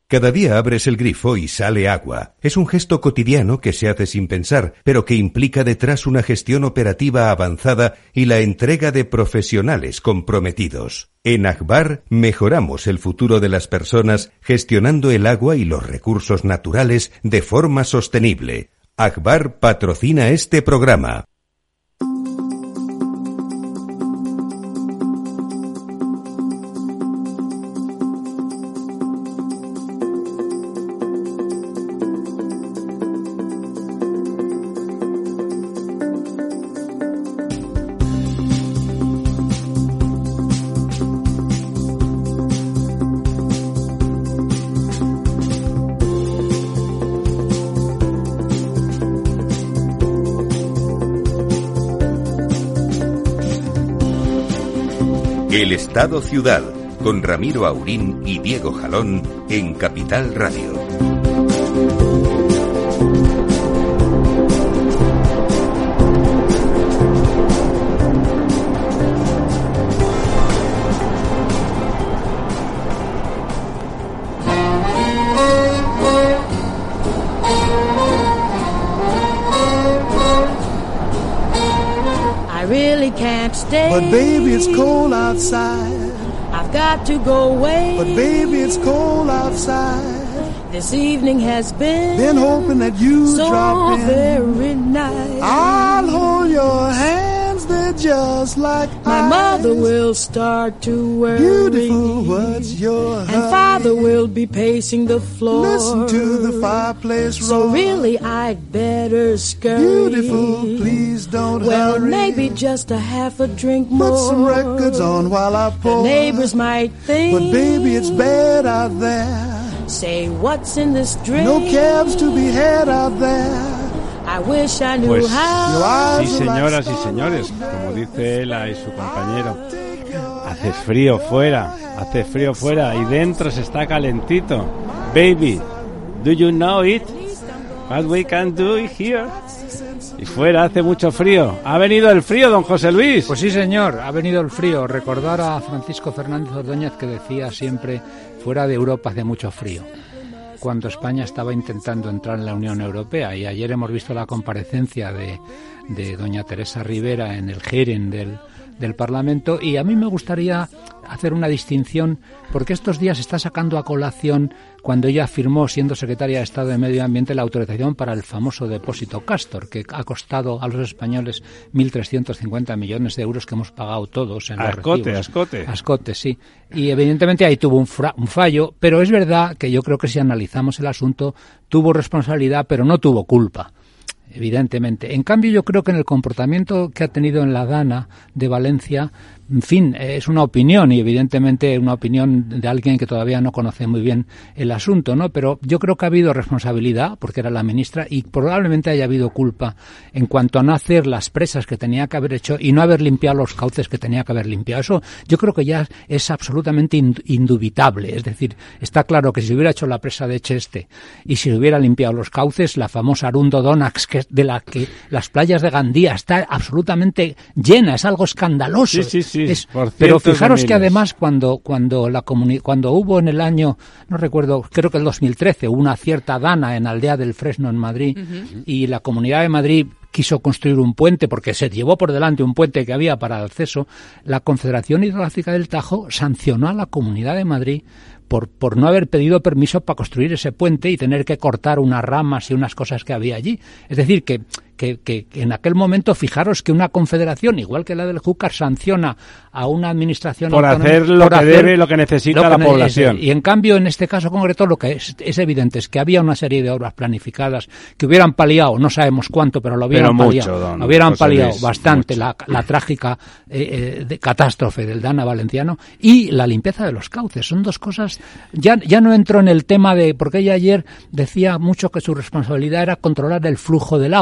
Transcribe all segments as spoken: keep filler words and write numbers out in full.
Cada día abres el grifo y sale agua. Es un gesto cotidiano que se hace sin pensar, pero que implica detrás una gestión operativa avanzada y la entrega de profesionales comprometidos. En Agbar mejoramos el futuro de las personas gestionando el agua y los recursos naturales de forma sostenible. Agbar patrocina este programa. El Estado Ciudad, con Ramiro Aurín y Diego Jalón en Capital Radio. But baby, it's cold outside. I've got to go away. But baby, it's cold outside. This evening has been Been hoping that you so drop in. very nice. I'll hold your hands, they're just like My ice. mother will start to worry. Beautiful, what's your And hurry? father will be pacing the floor. Listen to the fireplace roar. So really I'd better scurry. Beautiful, please don't Well, hurry. maybe just a half a drink more. Put some records on while I pour. The neighbors might think. But baby, it's bad out there. Say, what's in this drink? No cabs to be had out there. I wish I knew Pues how. sí, señoras y señores, como dice Ela y su compañero, hace frío fuera, hace frío fuera y dentro se está calentito. Baby, do you know it? What we can do here? Y fuera hace mucho frío. ¿Ha venido el frío, don José Luis? Pues sí, señor, ha venido el frío. Recordar a Francisco Fernández Ordóñez que decía siempre, fuera de Europa hace mucho frío, cuando España estaba intentando entrar en la Unión Europea. Y ayer hemos visto la comparecencia de, de doña Teresa Rivera en el hearing del, del Parlamento, y a mí me gustaría hacer una distinción, porque estos días se está sacando a colación cuando ella firmó, siendo secretaria de Estado de Medio Ambiente, la autorización para el famoso depósito Castor, que ha costado a los españoles mil trescientos cincuenta millones de euros que hemos pagado todos en los Ascote, recibos. ascote. Ascote, sí. Y evidentemente ahí tuvo un, fra- un fallo, pero es verdad que yo creo que si analizamos el asunto, tuvo responsabilidad, pero no tuvo culpa. Evidentemente. En cambio, yo creo que en el comportamiento que ha tenido en la Dana de Valencia, en fin, es una opinión, y evidentemente una opinión de alguien que todavía no conoce muy bien el asunto, ¿no? Pero yo creo que ha habido responsabilidad, porque era la ministra, y probablemente haya habido culpa en cuanto a no hacer las presas que tenía que haber hecho y no haber limpiado los cauces que tenía que haber limpiado. Eso yo creo que ya es absolutamente indubitable. Es decir, está claro que si se hubiera hecho la presa de Cheste y si se hubiera limpiado los cauces, la famosa Arundo Donax, que de la que las playas de Gandía está absolutamente llena, es algo escandaloso. Sí, sí, sí. Es, por pero cientos de fijaros que miles. además cuando cuando la comuni- cuando hubo en el año, no recuerdo, creo que el dos mil trece, hubo una cierta Dana en Aldea del Fresno en Madrid, uh-huh. y la Comunidad de Madrid quiso construir un puente porque se llevó por delante un puente que había para el acceso, la Confederación Hidrográfica del Tajo sancionó a la Comunidad de Madrid por por no haber pedido permiso para construir ese puente y tener que cortar unas ramas y unas cosas que había allí. Es decir, que Que, que, que en aquel momento, fijaros que una confederación, igual que la del Júcar, sanciona a una administración por autónoma, hacer lo por que hacer debe, lo que necesita lo la que población. Es, y en cambio, en este caso concreto, lo que es, es evidente es que había una serie de obras planificadas que hubieran paliado, no sabemos cuánto, pero lo hubieran pero paliado, mucho, don hubieran José paliado Luis, bastante mucho. la, la trágica eh, eh, de catástrofe del Dana valenciano y la limpieza de los cauces. Son dos cosas. Ya, ya no entro en el tema de, porque ella ayer decía mucho que su responsabilidad era controlar el flujo del agua.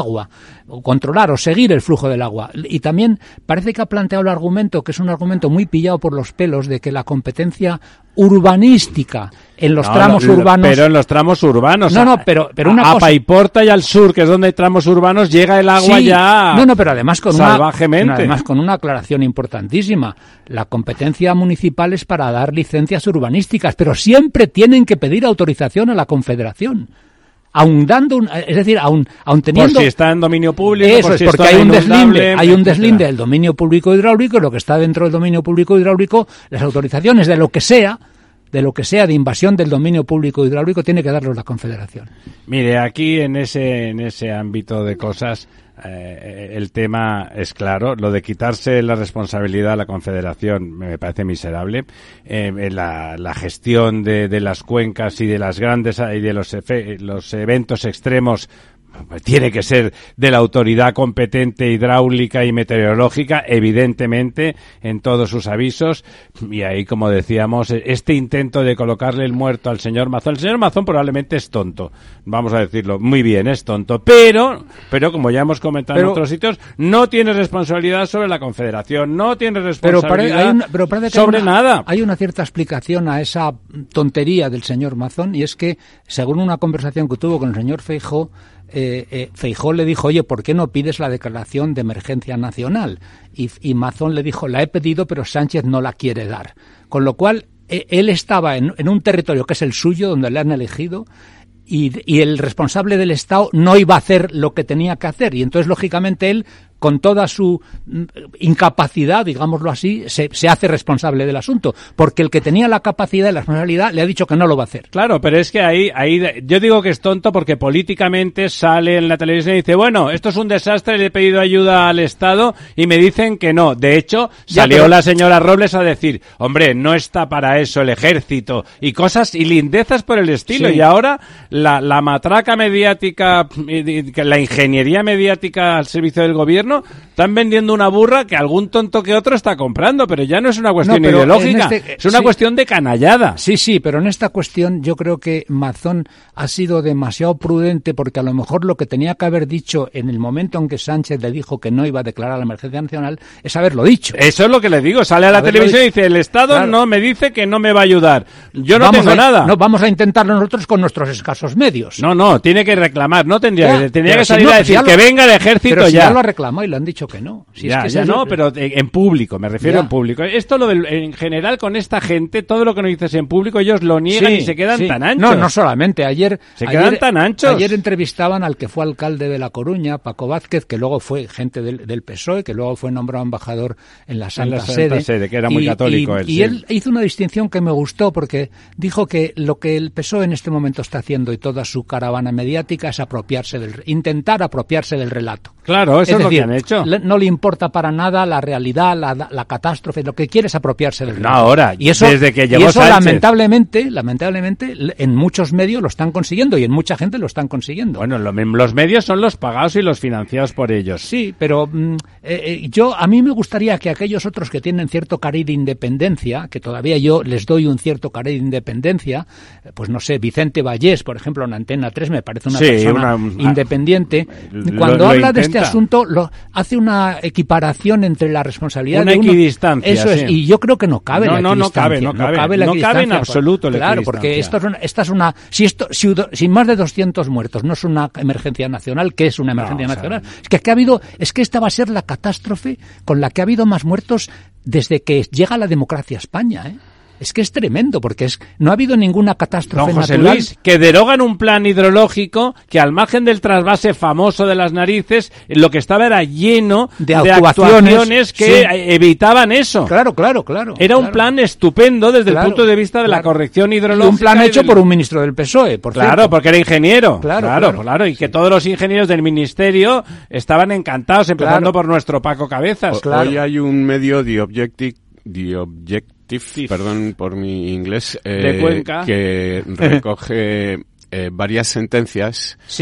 o controlar o seguir el flujo del agua. Y también parece que ha planteado el argumento, que es un argumento muy pillado por los pelos, de que la competencia urbanística en los no, tramos lo, urbanos... Pero en los tramos urbanos. No, no, pero, pero una a, cosa... A Paiporta y al sur, que es donde hay tramos urbanos, llega el agua sí, ya no, no, pero además con salvajemente. Una, además con una aclaración importantísima. La competencia municipal es para dar licencias urbanísticas, pero siempre tienen que pedir autorización a la Confederación. Aun dando, un, es decir, aun, aun teniendo... Por si está en dominio público, eso por es, si porque está hay un deslinde, inundable, hay un etcétera. deslinde del dominio público hidráulico, y lo que está dentro del dominio público hidráulico, las autorizaciones de lo que sea, de lo que sea de invasión del dominio público hidráulico, tiene que darlo la Confederación. Mire, aquí en ese, en ese ámbito de cosas, eh, el tema es claro. Lo de quitarse la responsabilidad a la Confederación me parece miserable. Eh, la, la gestión de, de las cuencas y de las grandes y de los, efe, los eventos extremos tiene que ser de la autoridad competente hidráulica y meteorológica, evidentemente, en todos sus avisos. Y ahí, como decíamos, este intento de colocarle el muerto al señor Mazón. El señor Mazón probablemente es tonto, vamos a decirlo muy bien, es tonto, pero, pero como ya hemos comentado pero, en otros sitios, no tiene responsabilidad sobre la Confederación, no tiene responsabilidad pero pare, hay una, pero parece que sobre hay una, nada. Hay una cierta explicación a esa tontería del señor Mazón, y es que, según una conversación que tuvo con el señor Feijóo, Eh, eh, Feijóo le dijo, oye, ¿por qué no pides la declaración de emergencia nacional? Y, y Mazón le dijo, la he pedido, pero Sánchez no la quiere dar. Con lo cual, eh, él estaba en, en un territorio que es el suyo, donde le han elegido, y, y el responsable del Estado no iba a hacer lo que tenía que hacer. Y entonces, lógicamente, él, con toda su incapacidad, digámoslo así, se, se hace responsable del asunto, porque el que tenía la capacidad y la responsabilidad le ha dicho que no lo va a hacer. Claro, pero es que ahí, ahí yo digo que es tonto porque políticamente sale en la televisión y dice, bueno, esto es un desastre, le he pedido ayuda al Estado y me dicen que no. De hecho, ya, salió pero... la señora Robles a decir, hombre, no está para eso el ejército, y cosas y lindezas por el estilo. Sí. Y ahora la, la matraca mediática, la ingeniería mediática al servicio del gobierno, están vendiendo una burra que algún tonto que otro está comprando, pero ya no es una cuestión no, ideológica, este, es una sí, cuestión de canallada. Sí, sí, pero en esta cuestión yo creo que Mazón ha sido demasiado prudente, porque a lo mejor lo que tenía que haber dicho en el momento en que Sánchez le dijo que no iba a declarar la emergencia nacional es haberlo dicho. Eso es lo que le digo, sale a la televisión dicho. Y dice, el Estado claro. no me dice que no me va a ayudar. Yo no vamos tengo a, nada. No, vamos a intentarlo nosotros con nuestros escasos medios. No, no, tiene que reclamar, no tendría ya, que, tendría que salir si no, a decir si que lo, venga el ejército pero si ya. ya lo ha reclamado y le han dicho que no. Si ya, es que ya es no, el... pero en público, me refiero ya. en público. Esto lo del, en general con esta gente, todo lo que no dices en público, ellos lo niegan sí, y se quedan sí. tan anchos. No, no solamente. Ayer se quedan ayer, tan anchos. Ayer entrevistaban al que fue alcalde de La Coruña, Paco Vázquez, que luego fue gente del, del P S O E, que luego fue nombrado embajador en la Santa, en la Santa Sede. Sede, que era muy y, católico y, él. Y sí. él hizo una distinción que me gustó, porque dijo que lo que el P S O E en este momento está haciendo y toda su caravana mediática es apropiarse del, intentar apropiarse del relato. Claro, eso es, es decir, lo que han hecho. Le, no le importa para nada la realidad, la, la catástrofe, lo que quiere es apropiarse del relato. No, ahora, y eso, desde que llegó y eso Sánchez. lamentablemente, lamentablemente, en muchos medios lo están consiguiendo y en mucha gente lo están consiguiendo. Bueno, lo, los medios son los pagados y los financiados por ellos. Sí, pero mm, eh, yo a mí me gustaría que aquellos otros que tienen cierto cariz de independencia, que todavía yo les doy un cierto cariz de independencia, pues no sé, Vicente Vallés, por ejemplo, en Antena tres me parece una sí, persona una, independiente. Lo, Cuando lo habla intenta. de este asunto, lo, hace una equiparación entre la responsabilidad una de uno. equidistancia. Eso es, sí. y yo creo que no cabe no, la no, equidistancia. No, cabe, no cabe. No cabe, la no cabe en absoluto la Claro, porque esto es una, esta es una... Si, esto, si, si más de doscientos muertos no es una emergencia nacional, ¿qué es una emergencia no, nacional? O sea, es que aquí ha habido, es que esta va a ser la catástrofe con la que ha habido más muertos desde que llega la democracia a España, ¿eh? Es que es tremendo, porque es no ha habido ninguna catástrofe Don José natural. Luis, que derogan un plan hidrológico que, al margen del trasvase famoso de las narices, lo que estaba era lleno de, de actuaciones, actuaciones que sí. evitaban eso. Claro, claro, claro. Era claro. un plan estupendo desde claro, el punto de vista de claro. la corrección hidrológica. Y un plan hecho del... por un ministro del P S O E, por Claro, cierto. porque era ingeniero. Claro, claro, claro. claro. Y sí. que todos los ingenieros del ministerio estaban encantados, empezando claro. por nuestro Paco Cabezas. O, claro. Hoy hay un medio de Objective, de Objective perdón por mi inglés, eh, de Cuenca, que recoge eh, varias sentencias sí.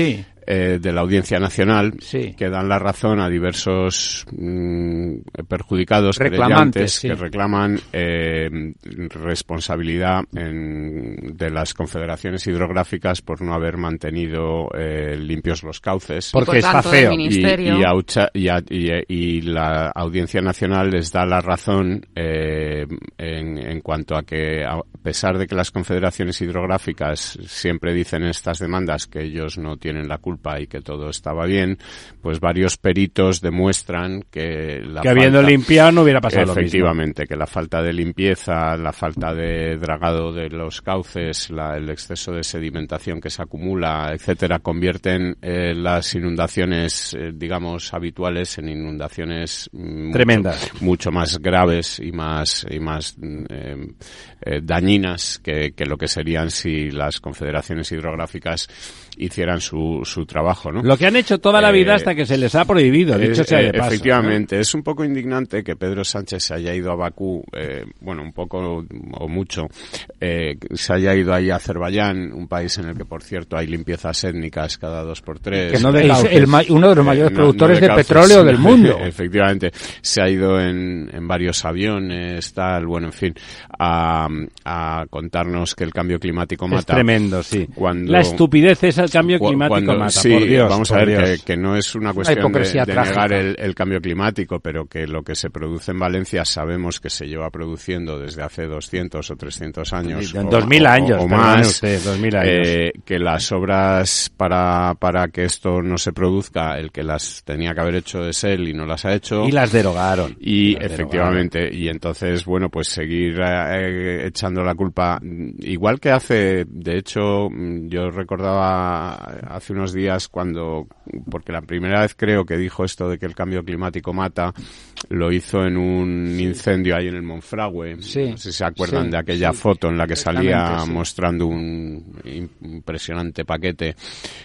eh, de la Audiencia Nacional, sí. que dan la razón a diversos mmm, perjudicados, reclamantes, sí. que reclaman eh, responsabilidad en, de las confederaciones hidrográficas por no haber mantenido eh, limpios los cauces. Porque está feo. Y, y, Aucha, y, y, y la Audiencia Nacional les da la razón eh, en, en cuanto a que, a pesar de que las confederaciones hidrográficas siempre dicen en estas demandas que ellos no tienen la culpa y que todo estaba bien, pues varios peritos demuestran que la que habiendo falta, limpiado no hubiera pasado lo mismo. Efectivamente, que la falta de limpieza, la falta de dragado de los cauces, la, el exceso de sedimentación que se acumula, etcétera, convierten eh, las inundaciones, eh, digamos, habituales en inundaciones tremendas, mucho, mucho más graves y más y más eh, eh, dañinas que, que lo que serían si las confederaciones hidrográficas hicieran su, su trabajo, ¿no? Lo que han hecho toda la vida eh, hasta que se les ha prohibido, dicho es, sea de eh, paso. Efectivamente, ¿no? Es un poco indignante que Pedro Sánchez se haya ido a Bakú, eh, bueno, un poco o mucho, eh, se haya ido ahí a Azerbaiyán, un país en el que, por cierto, hay limpiezas étnicas cada dos por tres. Que no de es el, uno de los mayores eh, productores no, no de, de petróleo del mundo. Efectivamente, se ha ido en, en varios aviones, tal, bueno, en fin, a, a contarnos que el cambio climático mata. Es tremendo, sí. Cuando, la estupidez es el cambio climático cuando, mata, sí, por Dios. Vamos por a ver Dios. que, que no es una cuestión una de, de negar el, el cambio climático, pero que lo que se produce en Valencia sabemos que se lleva produciendo desde hace doscientos o trescientos años. Sí, dos mil años, o, o más. Usted, dos mil años. Eh, que las obras para, para que esto no se produzca, el que las tenía que haber hecho es él y no las ha hecho. Y las derogaron. Y las efectivamente, derogaron. Y entonces, bueno, pues seguir eh, echando la culpa, igual que hace, de hecho, yo recordaba hace unos días cuando, porque la primera vez creo que dijo esto de que el cambio climático mata, lo hizo en un sí. incendio ahí en el Monfragüe. Sí. No sé si se acuerdan sí. de aquella sí. foto en la que salía sí. mostrando un impresionante paquete,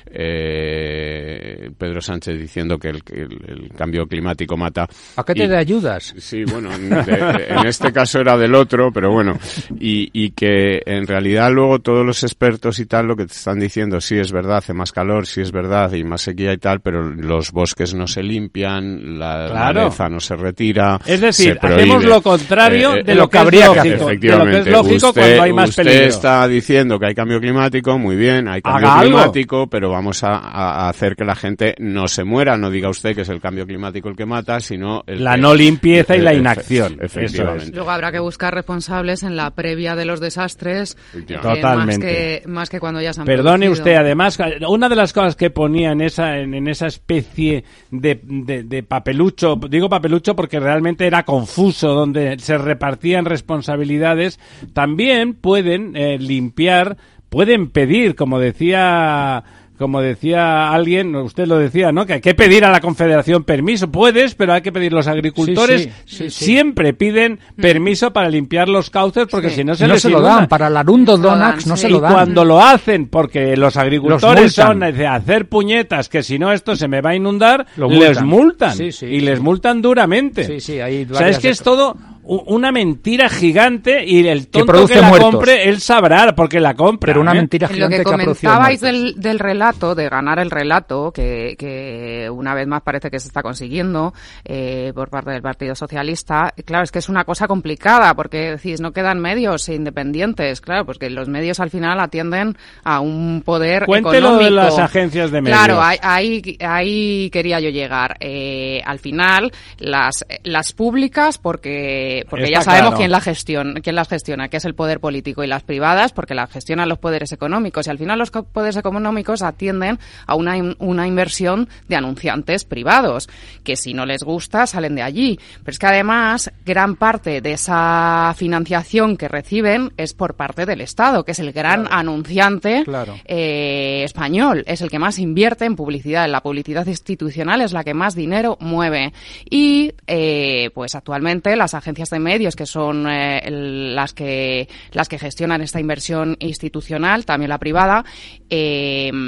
eh, Pedro Sánchez diciendo que el, que el, el cambio climático mata. ¿Paquete y, de ayudas? Sí, bueno, de, de, en este caso era del otro, pero bueno, y, y que en realidad luego todos los expertos y tal lo que te están diciendo, sí es verdad, hace más calor, sí es verdad, y más sequía y tal, pero los bosques no se limpian, la claro. maleza no se retira. Es decir, se prohíbe. hacemos lo contrario eh, eh, de lo que habría que hacer. Efectivamente. De lo que es lógico usted, cuando hay más usted peligro. está diciendo que hay cambio climático, muy bien, hay cambio Haga climático, algo. pero vamos a, a hacer que la gente no se muera. No diga usted que es el cambio climático el que mata, sino el la que, no limpieza y la inacción. Efectivamente. Es. Luego habrá que buscar responsables en la previa de los desastres, eh, totalmente. Más que, más que cuando ya se han Perdone producido. usted, además, una de las cosas que ponía en esa en, en esa especie de, de, de papelucho, digo papelucho porque realmente era confuso, donde se repartían responsabilidades, también pueden eh, limpiar, pueden pedir, como decía... Como decía alguien, usted lo decía, ¿no? Que hay que pedir a la Confederación permiso. Puedes, pero hay que pedir. Los agricultores sí, sí, sí, sí. siempre piden permiso para limpiar los cauces porque sí. si no se no les se lo dan. Para el Arundo Donax no sí. se lo dan. Y cuando lo hacen, porque los agricultores son de hacer puñetas, que si no esto se me va a inundar, lo les multan. multan. Sí, sí, y sí. les multan duramente. Sí, sí, hay o sea, es que es todo una mentira gigante y el tonto que, que la muertos. compre, él sabrá porque la compra. Pero una ¿eh? mentira En lo gigante que que comentabais del, del relato, de ganar el relato, que, que una vez más parece que se está consiguiendo eh, por parte del Partido Socialista, claro, es que es una cosa complicada, porque decís, no quedan medios independientes, claro, pues que los medios al final atienden a un poder Cuéntelo económico. de las agencias de medios. Claro, ahí, ahí, ahí quería yo llegar. Eh, al final, las, las públicas, porque porque Está ya sabemos claro. quién la gestiona, quién las gestiona, que es el poder político, y las privadas, porque las gestionan los poderes económicos, y al final los poderes económicos atienden a una, una inversión de anunciantes privados, que si no les gusta salen de allí. Pero es que además gran parte de esa financiación que reciben es por parte del Estado, que es el gran claro. anunciante claro. eh, español, es el que más invierte en publicidad, la publicidad institucional es la que más dinero mueve. Y eh, pues actualmente las agencias de medios, que son eh, el, las que las que gestionan esta inversión institucional, también la privada, eh,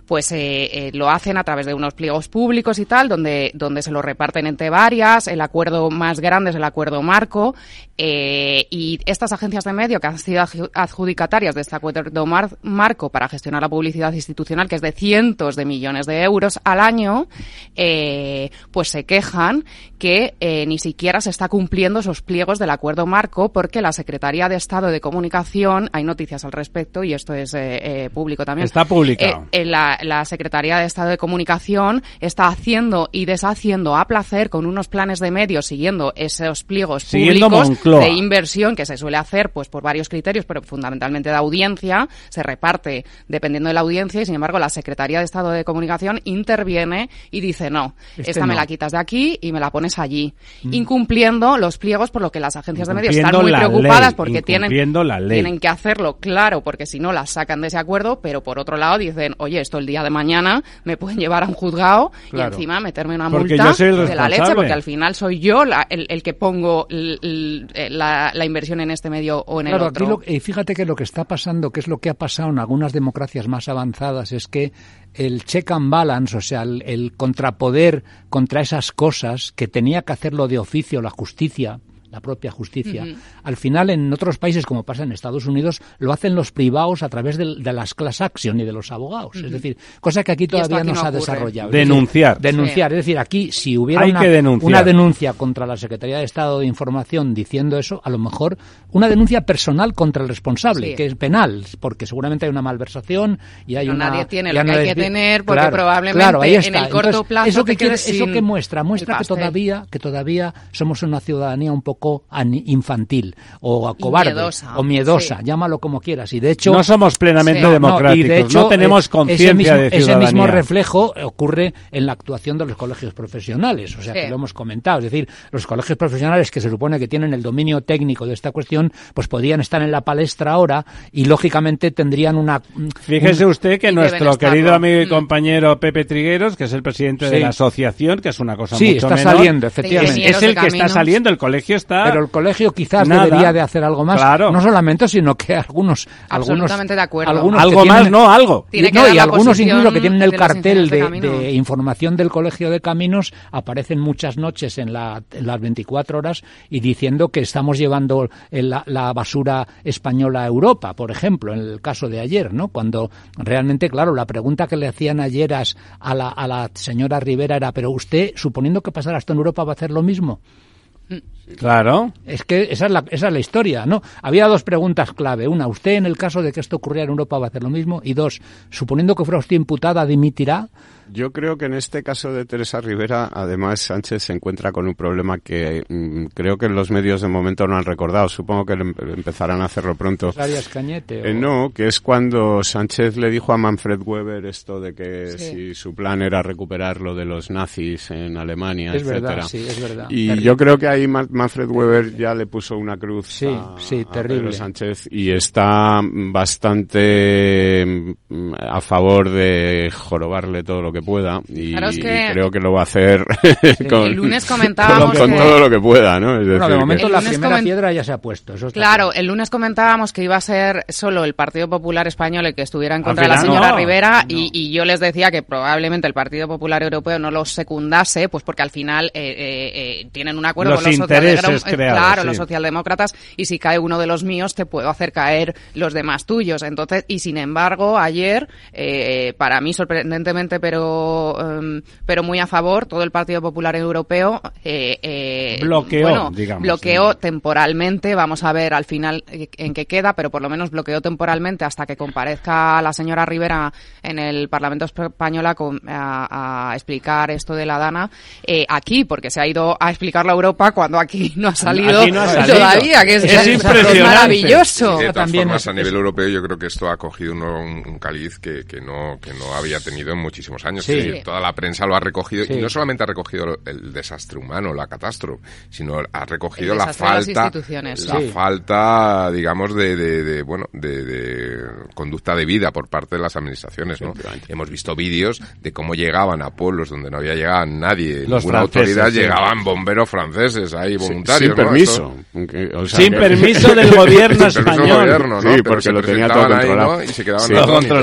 pues eh, eh, lo hacen a través de unos pliegos públicos y tal, donde, donde se lo reparten entre varias. El acuerdo más grande es el acuerdo marco, eh, y estas agencias de medio que han sido adjudicatarias de este acuerdo mar- marco para gestionar la publicidad institucional, que es de cientos de millones de euros al año, eh, pues se quejan que eh, ni siquiera se está cumpliendo esos pliegos del acuerdo marco, porque la Secretaría de Estado de Comunicación, hay noticias al respecto y esto es eh, eh, público también. Está publicado. Eh, eh, la, la Secretaría de Estado de Comunicación está haciendo y deshaciendo a placer con unos planes de medios siguiendo esos pliegos Siguiendo públicos Moncloa. de inversión que se suele hacer pues por varios criterios, pero fundamentalmente de audiencia, se reparte dependiendo de la audiencia y sin embargo la Secretaría de Estado de Comunicación interviene y dice no, Este esta no. me la quitas de aquí y me la pones allí, Mm. incumpliendo los pliegos, por lo que las agencias de medios están Incumpliendo muy la preocupadas ley, porque tienen, incumpliendo la ley. tienen que hacerlo, claro, porque si no las sacan de ese acuerdo, pero por otro lado dicen, oye, esto el día de mañana me pueden llevar a un juzgado Claro. y encima meterme una Porque multa yo soy el de la leche, responsable. porque al final soy yo la- el, el que pongo l- l- la, la inversión en este medio o en Claro, el otro. aquí lo, y fíjate que lo que está pasando, que es lo que ha pasado en algunas democracias más avanzadas, es que el check and balance, o sea, el, el contrapoder contra esas cosas que tenía que hacerlo de oficio la justicia, la propia justicia, Ujú. al final en otros países, como pasa en Estados Unidos, lo hacen los privados a través de, de las class action y de los abogados. Es decir, cosa que aquí esto todavía aquí no no se ha ocurre. desarrollado. Denunciar. Es decir, denunciar. Es decir, aquí si hubiera Hay una, que denunciar. una denuncia contra la Secretaría de Estado de Información diciendo eso, a lo mejor una denuncia personal contra el responsable, Sí. que es penal, porque seguramente hay una malversación y hay Pero una... nadie tiene ya lo que no hay es que bien- tener, porque Claro, probablemente claro, ahí en está. el corto Entonces, plazo eso te que quiere- quedes eso sin que muestra, muestra el que pastel. todavía, que todavía somos una ciudadanía un poco ani- infantil o cobarde miedosa, o miedosa, sí. llámalo como quieras. Y de hecho No somos plenamente Sí. no, no, democráticos, y de hecho, no tenemos eh, conciencia ese mismo, de ciudadanía. Ese mismo reflejo ocurre en la actuación de los colegios profesionales, o sea, Sí. que lo hemos comentado. Es decir, los colegios profesionales que se supone que tienen el dominio técnico de esta cuestión, pues podrían estar en la palestra ahora y, lógicamente, tendrían una... Fíjese un- usted que Y nuestro deben estarlo. querido amigo y Mm. compañero Pepe Trigueros, que es el presidente de Sí. la asociación, que es una cosa Sí, mucho está menor, saliendo, es, efectivamente. ingenieros es el de que está caminos. saliendo, el colegio está... Pero el colegio quizás Nada. debería de hacer algo más. Claro. No solamente, sino que algunos... algunos Absolutamente de acuerdo. algunos algo que más, tienen- no, algo. Tiene Y, que no, dar y la algunos posición incluso que tienen el de los cartel ingenieros de de, camino. de información del Colegio de Caminos, aparecen muchas noches en, la, en las veinticuatro horas y diciendo que estamos llevando el- la, la basura española a Europa, por ejemplo, en el caso de ayer, ¿no? Cuando realmente, claro, la pregunta que le hacían ayer a la, a la señora Rivera era, pero usted, suponiendo que pasara esto en Europa, ¿va a hacer lo mismo? Claro. Es que esa es, la, esa es la historia, ¿no? Había dos preguntas clave. Una, ¿usted en el caso de que esto ocurriera en Europa va a hacer lo mismo? Y dos, suponiendo que fuera usted imputada, ¿dimitirá? Yo creo que en este caso de Teresa Rivera, además, Sánchez se encuentra con un problema que mm, creo que los medios de momento no han recordado. Supongo que le em- empezarán a hacerlo pronto. Arias Cañete. Eh, o- no, que es cuando Sánchez le dijo a Manfred Weber esto de que Sí. si su plan era recuperar lo de los nazis en Alemania, Es etcétera. verdad, sí, es verdad. Y Terrible. yo creo que ahí Ma- Manfred Weber ya le puso una cruz Sí, a, sí, a terrible. Pedro Sánchez y está bastante mm, a favor de jorobarle todo lo que pueda y, Claro, es que- y creo que lo va a hacer con, El lunes comentábamos con, con que- todo lo que pueda, ¿no? Es Bueno, decir, de que- momento El la lunes primera comen- piedra ya se ha puesto. Eso está Claro, el lunes comentábamos que iba a ser solo el Partido Popular Español el que estuviera en contra de la final señora no, Rivera no. Y, y yo les decía que probablemente el Partido Popular Europeo no los secundase, pues porque al final eh, eh, eh, tienen un acuerdo Los con los intereses socialdemócratas. creados, Claro, sí. los socialdemócratas, y si cae uno de los míos te puedo hacer caer los demás tuyos. Entonces, y sin embargo, ayer, eh, para mí sorprendentemente, pero em, pero muy a favor, todo el Partido Popular Europeo eh, eh, Bloqueó, bueno, digamos, bloqueó sí. temporalmente, vamos a ver al final eh, en qué queda, pero por lo menos bloqueó temporalmente hasta que comparezca la señora Rivera en el Parlamento español a, com- a- a explicar esto de la Dana eh, aquí, porque se ha ido a explicarlo a Europa cuando aquí no ha salido, Aquí no ha salido. todavía, que es, Es es impresionante. maravilloso. De todas También formas, es- a nivel es- europeo, yo creo que esto ha cogido uno- un, un caliz que, que no que no había tenido en muchísimos años. Sí. Es decir, toda la prensa lo ha recogido, Sí. y no solamente ha recogido el desastre humano, la catástrofe, sino ha recogido El la desastre de las falta, instituciones. la Sí. falta, digamos, de, de, de, bueno, de, de conducta de vida por parte de las administraciones, ¿no? Hemos visto vídeos de cómo llegaban a pueblos donde no había llegado nadie, Los ninguna franceses, autoridad, sí. llegaban bomberos franceses ahí, Sí, voluntarios, sin ¿no? permiso. Esto- Aunque, o sea, Sin que- permiso del gobierno Sin permiso del español. gobierno, ¿no? Sí, Pero porque se lo tenía todo presentaban ahí, controlado. ¿no? Y se quedaban Sí. Todo atónitos. controlado, sí. Yo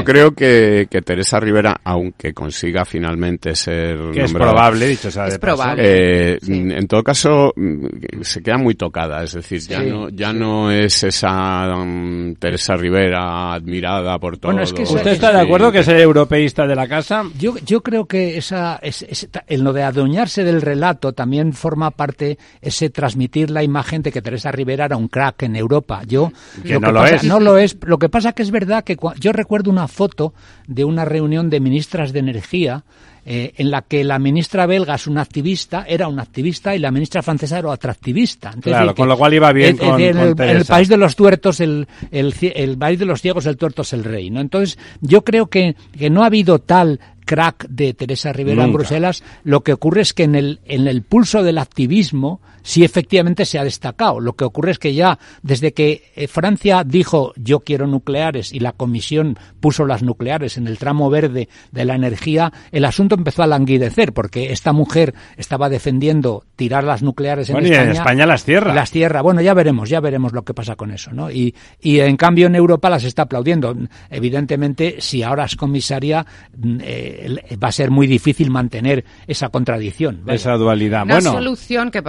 yo creo que, que Teresa Rivera, aunque consiga finalmente ser que es nombrada, probable, dicho sea de es paso, probable. Eh, Sí. En todo caso, se queda muy tocada, es decir, ya Sí, no ya no es esa um, Teresa Rivera admirada por todo. Bueno, es que esa- ¿Usted está de acuerdo que es el europeísta de la casa? Yo, yo creo que esa, ese, ese- en lo de adueñarse del relato también forma parte ese transmitir la imagen de que Teresa Rivera era un crack en Europa. Yo Que no lo pasa, es. No lo es. Lo que pasa que es verdad que cua- yo recuerdo una foto de una reunión de ministras de energía eh, en la que la ministra belga es una activista, era una activista y la ministra francesa era otra activista. Entonces, Claro, decir, con lo cual iba bien eh, con- eh, en, con el, Teresa. en el país de los tuertos, el, el, cie- el país de los ciegos, el tuerto es el rey, ¿no? Entonces, yo creo que, que no ha habido tal crack de Teresa Rivera en Nunca. Bruselas. Lo que ocurre es que en el, en el pulso del activismo sí efectivamente se ha destacado. Lo que ocurre es que ya desde que eh, Francia dijo yo quiero nucleares y la Comisión puso las nucleares en el tramo verde de la energía, el asunto empezó a languidecer porque esta mujer estaba defendiendo tirar las nucleares en Bueno, y España. en España las cierra. Las cierra. Bueno, ya veremos, ya veremos lo que pasa con eso, ¿no? Y, y en cambio en Europa las está aplaudiendo. Evidentemente, si ahora es comisaria, mm, eh, va a ser muy difícil mantener esa contradicción. Vaya. Esa dualidad. Una Bueno, solución que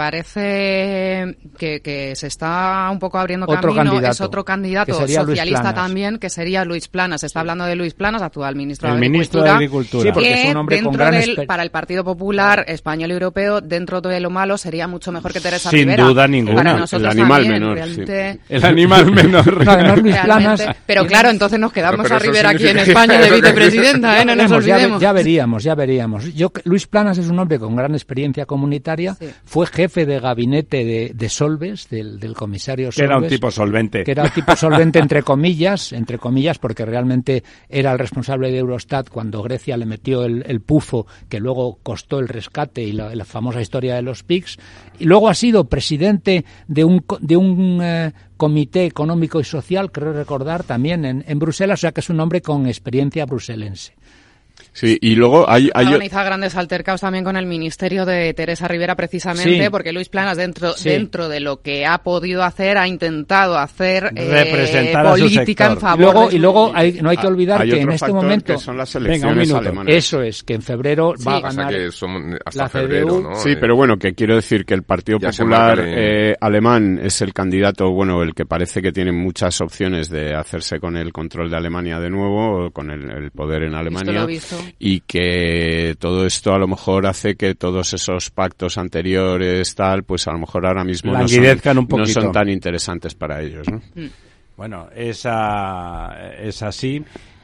parece que, que se está un poco abriendo Otro camino candidato, es otro candidato que sería Luis socialista Planas. también, que sería Luis Planas. Se está hablando de Luis Planas, actual ministro el de ministro de Agricultura. Agricultura. Sí, porque que es un hombre con dentro gran del, exper- para el Partido Popular español y europeo, dentro de lo malo, sería mucho mejor que Teresa Sin Rivera. duda ninguna. Para El nosotros animal también, menor, realmente, El animal menor. No, además Luis realmente. Planas... Pero claro, entonces nos quedamos Pero a eso Rivera aquí en significa- España de vicepresidenta, ¿eh? No nos Veremos, ya, ve- olvidemos. ya veríamos, ya veríamos. Yo, Luis Planas es un hombre con gran experiencia comunitaria, Sí. fue jefe de gabinete de, de Solves, del, del comisario Que Solves. era un tipo solvente. Que era un tipo solvente entre comillas, entre comillas, porque realmente era el responsable de Eurostat cuando Grecia le metió el, el pufo que luego costó el rescate y la, la famosa historia de los P I C S. Y luego ha sido presidente de un, co- de un eh, comité económico y social, creo recordar, también en, en Bruselas, o sea que es un hombre con experiencia bruselense. Sí, y luego hay, hay Organiza grandes altercados también con el ministerio de Teresa Rivera, precisamente, Sí. porque Luis Planas, dentro Sí. dentro de lo que ha podido hacer, ha intentado hacer eh, Representar a su política en sector. favor Y luego, de su- y luego hay- no hay que olvidar hay que otro en este factor momento... que son las Venga, un elecciones minuto. alemanas. Eso es, que en febrero Sí. va a Pasa ganar... que son hasta la C D U. febrero, ¿no? Sí, Eh, pero bueno, que quiero decir que el Partido Ya se Popular marcan en- eh, alemán es el candidato, bueno, el que parece que tiene muchas opciones de hacerse con el control de Alemania de nuevo, o con el, el poder en Alemania, lo visto. y que todo esto a lo mejor hace que todos esos pactos anteriores, tal, pues a lo mejor ahora mismo no son, Languidezcan un no poquito. son tan interesantes para ellos, ¿no? Bueno, esa es así.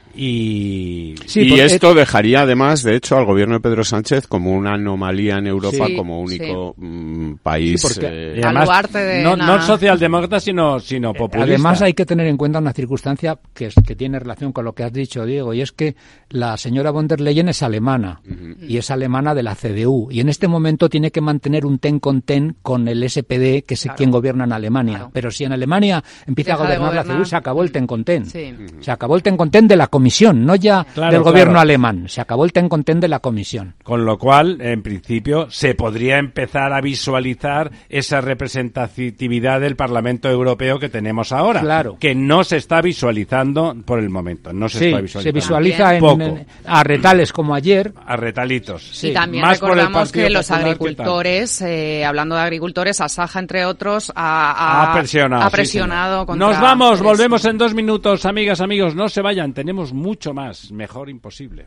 Y Sí, y porque- esto dejaría además, de hecho, al gobierno de Pedro Sánchez como una anomalía en Europa, Sí, como único mm, país. Sí, porque- eh, Y además, Baluarte de no, la- no socialdemócrata, sino, sino populista. Además hay que tener en cuenta una circunstancia que, es- que tiene relación con lo que has dicho, Diego, y es que la señora von der Leyen es alemana, y es alemana de la C D U, y en este momento tiene que mantener un ten con ten con el S P D, que es Claro. quien gobierna en Alemania. Claro. Pero si en Alemania empieza Deja a de gobernar la C D U, gobernar. se acabó el ten con ten. Sí. Se acabó el ten con ten de la Comisión, no ya Claro, del gobierno claro. alemán, se acabó el ten con ten de la Comisión. Con lo cual, en principio, se podría empezar a visualizar esa representatividad del Parlamento Europeo que tenemos ahora. Claro. Que no se está visualizando por el momento. No se Sí, está se visualizando. visualiza en, Poco. en- a retales como ayer. A retalitos. Sí. Y también Más por el recordamos Partido que los Popular, ¿qué tal? agricultores, eh, hablando de agricultores, Asaja, entre otros, ha, ha- Ha presionado. ha sí, presionado señor. contra Nos vamos, Teresa. volvemos en dos minutos, amigas, amigos. No se vayan, tenemos mucho más. Mejor imposible.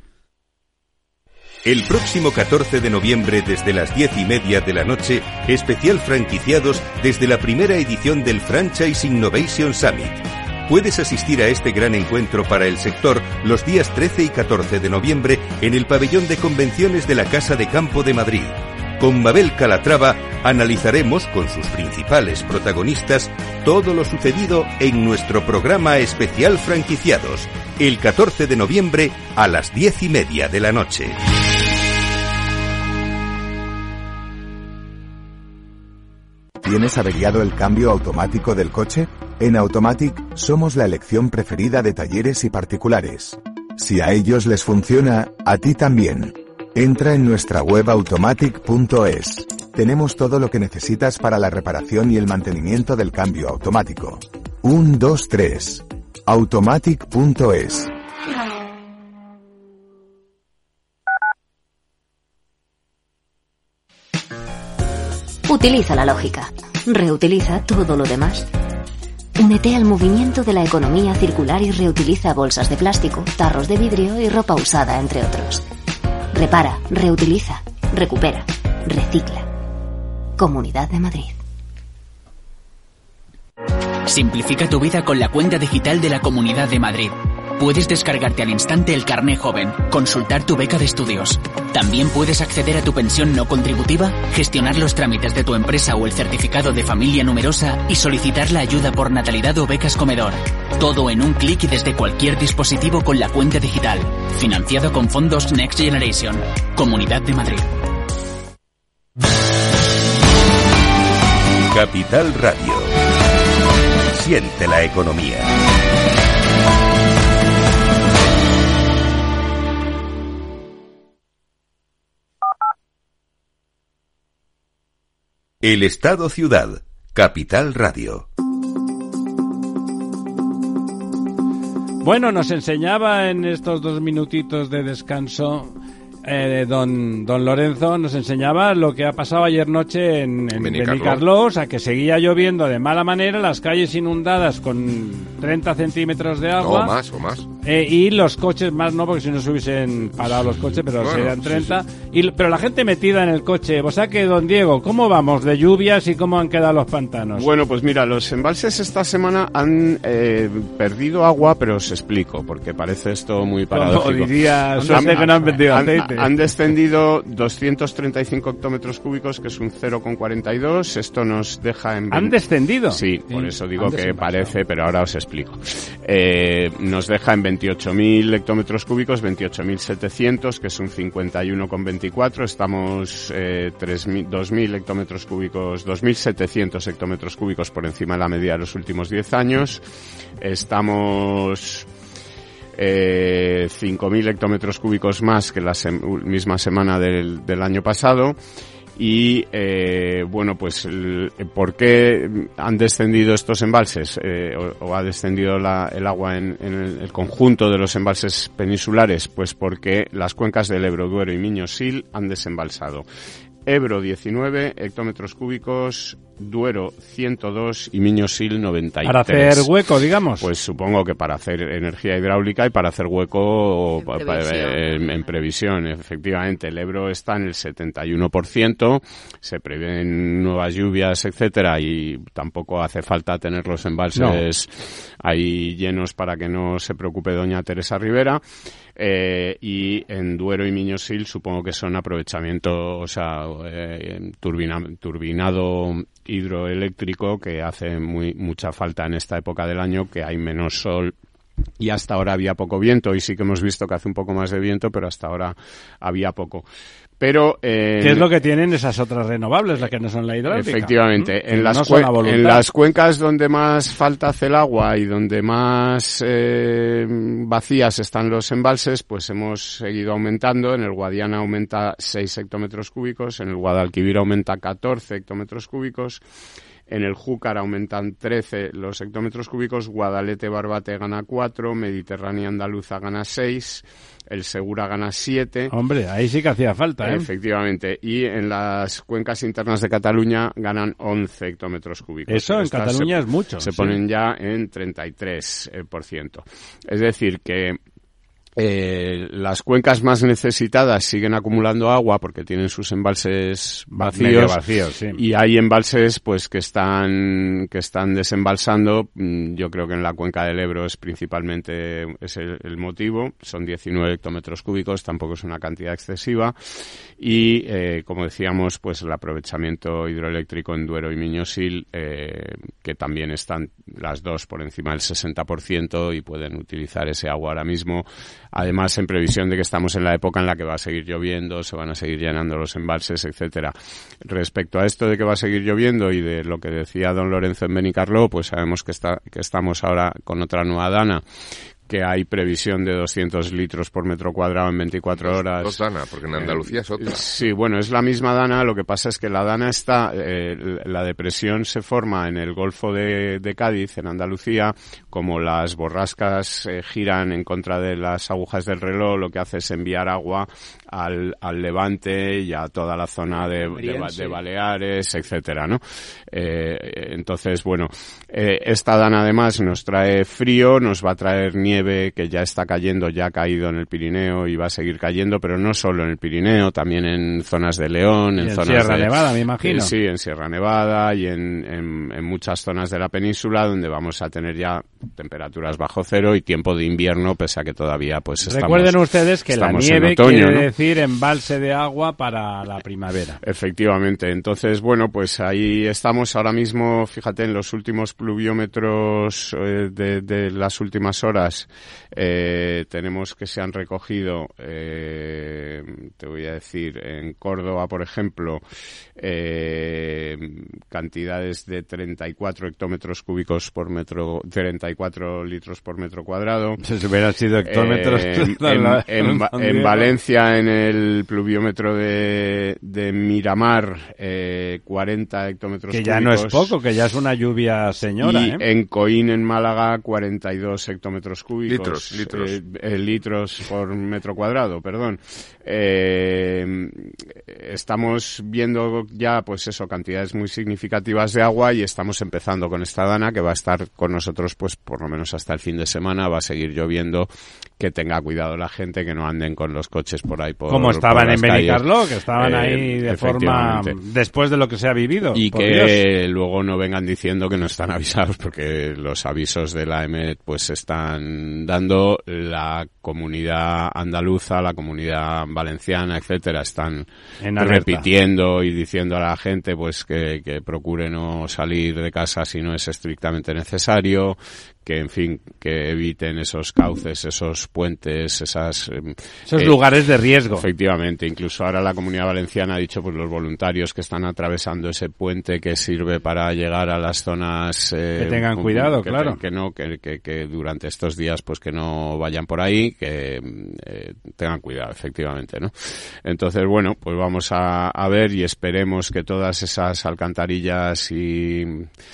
El próximo catorce de noviembre desde las diez y media de la noche, especial franquiciados desde la primera edición del Franchise Innovation Summit. Puedes asistir a este gran encuentro para el sector los días trece y catorce de noviembre en el pabellón de convenciones de la Casa de Campo de Madrid. Con Mabel Calatrava analizaremos con sus principales protagonistas todo lo sucedido en nuestro programa especial franquiciados, el catorce de noviembre a las diez y media de la noche. ¿Tienes averiado el cambio automático del coche? En Automatic somos la elección preferida de talleres y particulares. Si a ellos les funciona, a ti también. Entra en nuestra web automatic punto es. Tenemos todo lo que necesitas para la reparación y el mantenimiento del cambio automático. uno, dos, tres. automatic punto es. Utiliza la lógica. Reutiliza todo lo demás. Únete al movimiento de la economía circular y reutiliza bolsas de plástico, tarros de vidrio y ropa usada, entre otros. Repara, reutiliza, recupera, recicla. Comunidad de Madrid. Simplifica tu vida con la cuenta digital de la Comunidad de Madrid. Puedes descargarte al instante el carné joven, consultar tu beca de estudios. También puedes acceder a tu pensión no contributiva, gestionar los trámites de tu empresa o el certificado de familia numerosa y solicitar la ayuda por natalidad o becas comedor. Todo en un clic y desde cualquier dispositivo con la cuenta digital. Financiado con fondos Next Generation. Comunidad de Madrid. Capital Radio. Siente la economía. El Estado Ciudad, Capital Radio. Bueno, nos enseñaba en estos dos minutitos de descanso eh, don, don Lorenzo, nos enseñaba lo que ha pasado ayer noche en, en Benicarló, a que seguía lloviendo de mala manera, las calles inundadas con treinta centímetros de agua. O más, o más. Eh, y los coches más no, porque si no se hubiesen parado los coches, pero bueno, serían treinta. Sí, sí. Y, pero la gente metida en el coche. O sea que, don Diego, ¿cómo vamos de lluvias y cómo han quedado los pantanos? Bueno, pues mira, los embalses esta semana han eh, perdido agua, pero os explico, porque parece esto muy paradójico. Como diría, suerte que no han vendido aceite. Han, han descendido doscientos treinta y cinco hectómetros cúbicos, que es un cero coma cuarenta y dos. Esto nos deja en... ¿Han descendido? Sí, por sí, eso digo que parece, pero ahora os explico. Eh, nos deja en veintiocho mil hectómetros cúbicos, veintiocho mil setecientos, que es un cincuenta y uno coma veinticuatro. Estamos eh, dos mil hectómetros cúbicos, dos mil setecientos hectómetros cúbicos por encima de la media de los últimos diez años. Estamos eh, cinco mil hectómetros cúbicos más que la sem- misma semana del, del año pasado. Y, eh, bueno, pues, el, ¿por qué han descendido estos embalses? Eh, o, o ha descendido la, el agua en, en el, el conjunto de los embalses peninsulares? Pues porque las cuencas del Ebro, Duero y Miño-Sil han desembalsado. Ebro diecinueve hectómetros cúbicos, Duero ciento dos y Miño-Sil noventa y tres. ¿Para hacer hueco, digamos? Pues supongo que para hacer energía hidráulica y para hacer hueco en previsión, en, en previsión efectivamente. El Ebro está en el setenta y uno por ciento, se prevén nuevas lluvias, etcétera, y tampoco hace falta tener los embalses no. ahí llenos para que no se preocupe doña Teresa Rivera. Eh, y en Duero y Miño-Sil supongo que son aprovechamiento, o sea, eh, turbina, turbinado hidroeléctrico, que hace muy mucha falta en esta época del año, que hay menos sol y hasta ahora había poco viento. Y sí que hemos visto que hace un poco más de viento, pero hasta ahora había poco. Pero eh, ¿qué es lo que tienen esas otras renovables, las que no son la hidráulica? Efectivamente, ¿Mm? en, las no cuen- en las cuencas donde más falta hace el agua y donde más eh, vacías están los embalses, pues hemos seguido aumentando. En el Guadiana aumenta seis hectómetros cúbicos, en el Guadalquivir aumenta catorce hectómetros cúbicos. En el Júcar aumentan trece los hectómetros cúbicos, Guadalete Barbate gana cuatro, Mediterránea Andaluza gana seis, el Segura gana siete. Hombre, ahí sí que hacía falta, ¿eh? Efectivamente. Y en las cuencas internas de Cataluña ganan once hectómetros cúbicos. Eso en Estas Cataluña se, es mucho. Se sí. ponen ya en treinta y tres por ciento. Es decir, que Eh, las cuencas más necesitadas siguen acumulando agua porque tienen sus embalses vacíos, vacíos sí. Y hay embalses pues que están que están desembalsando. Yo creo que en la cuenca del Ebro es principalmente es el, el motivo. Son diecinueve hectómetros cúbicos, tampoco es una cantidad excesiva. Y eh, como decíamos, pues el aprovechamiento hidroeléctrico en Duero y Miño-Sil, eh, que también están las dos por encima del sesenta por ciento y pueden utilizar ese agua ahora mismo. Además, en previsión de que estamos en la época en la que va a seguir lloviendo, se van a seguir llenando los embalses, etcétera. Respecto a esto de que va a seguir lloviendo y de lo que decía don Lorenzo en Benicarló, pues sabemos que está que estamos ahora con otra nueva dana, que hay previsión de doscientos litros por metro cuadrado en veinticuatro horas. Dos Dana, porque en Andalucía es otra. Sí, bueno, es la misma Dana, lo que pasa es que la Dana está, eh, la depresión se forma en el Golfo de, de Cádiz, en Andalucía, como las borrascas eh, giran en contra de las agujas del reloj, lo que hace es enviar agua al, al Levante y a toda la zona de, de, de Baleares, etcétera, ¿no? Eh, entonces, bueno, eh, esta Dana además nos trae frío, nos va a traer nieve, que ya está cayendo, ya ha caído en el Pirineo y va a seguir cayendo, pero no solo en el Pirineo, también en zonas de León, en, en zonas Sierra de Nevada, me imagino. Eh, sí, en Sierra Nevada y en, en, en muchas zonas de la península, donde vamos a tener ya temperaturas bajo cero y tiempo de invierno, pese a que todavía pues estamos. Recuerden ustedes que la nieve otoño, quiere ¿no? decir embalse de agua para la primavera. Efectivamente. Entonces, bueno, pues ahí estamos ahora mismo, fíjate, en los últimos pluviómetros eh, de, de las últimas horas. Eh, tenemos que se han recogido, eh, te voy a decir, en Córdoba, por ejemplo, eh, cantidades de treinta y cuatro hectómetros cúbicos por metro, treinta y cuatro litros por metro cuadrado. Si hubieran sido hectómetros. Eh, en, en, en, en Valencia, en el pluviómetro de, de Miramar, eh, cuarenta hectómetros que cúbicos. Que ya no es poco, que ya es una lluvia señora. Y ¿eh? en Coín, en Málaga, cuarenta y dos hectómetros cúbicos. Litros, litros. Eh, eh, litros por metro cuadrado, perdón. Eh, estamos viendo ya, pues eso, cantidades muy significativas de agua y estamos empezando con esta Dana que va a estar con nosotros, pues por lo menos hasta el fin de semana. Va a seguir lloviendo, que tenga cuidado la gente, que no anden con los coches por ahí por como estaban por en Benicarló, que estaban eh, ahí de forma después de lo que se ha vivido. Y que Dios. Luego no vengan diciendo que no están avisados, porque los avisos de la E M E T pues están dando. La comunidad andaluza, la comunidad valenciana, etcétera, están repitiendo y diciendo a la gente pues que, que procure no salir de casa si no es estrictamente necesario, que en fin, que eviten esos cauces, esos puentes, esas esos eh, lugares de riesgo. Efectivamente, incluso ahora la Comunidad Valenciana ha dicho pues los voluntarios que están atravesando ese puente que sirve para llegar a las zonas eh, que tengan cuidado, que, claro, que no, que, que, que durante estos días pues que no vayan por ahí, que eh, tengan cuidado, efectivamente, ¿no? Entonces, bueno, pues vamos a, a ver y esperemos que todas esas alcantarillas y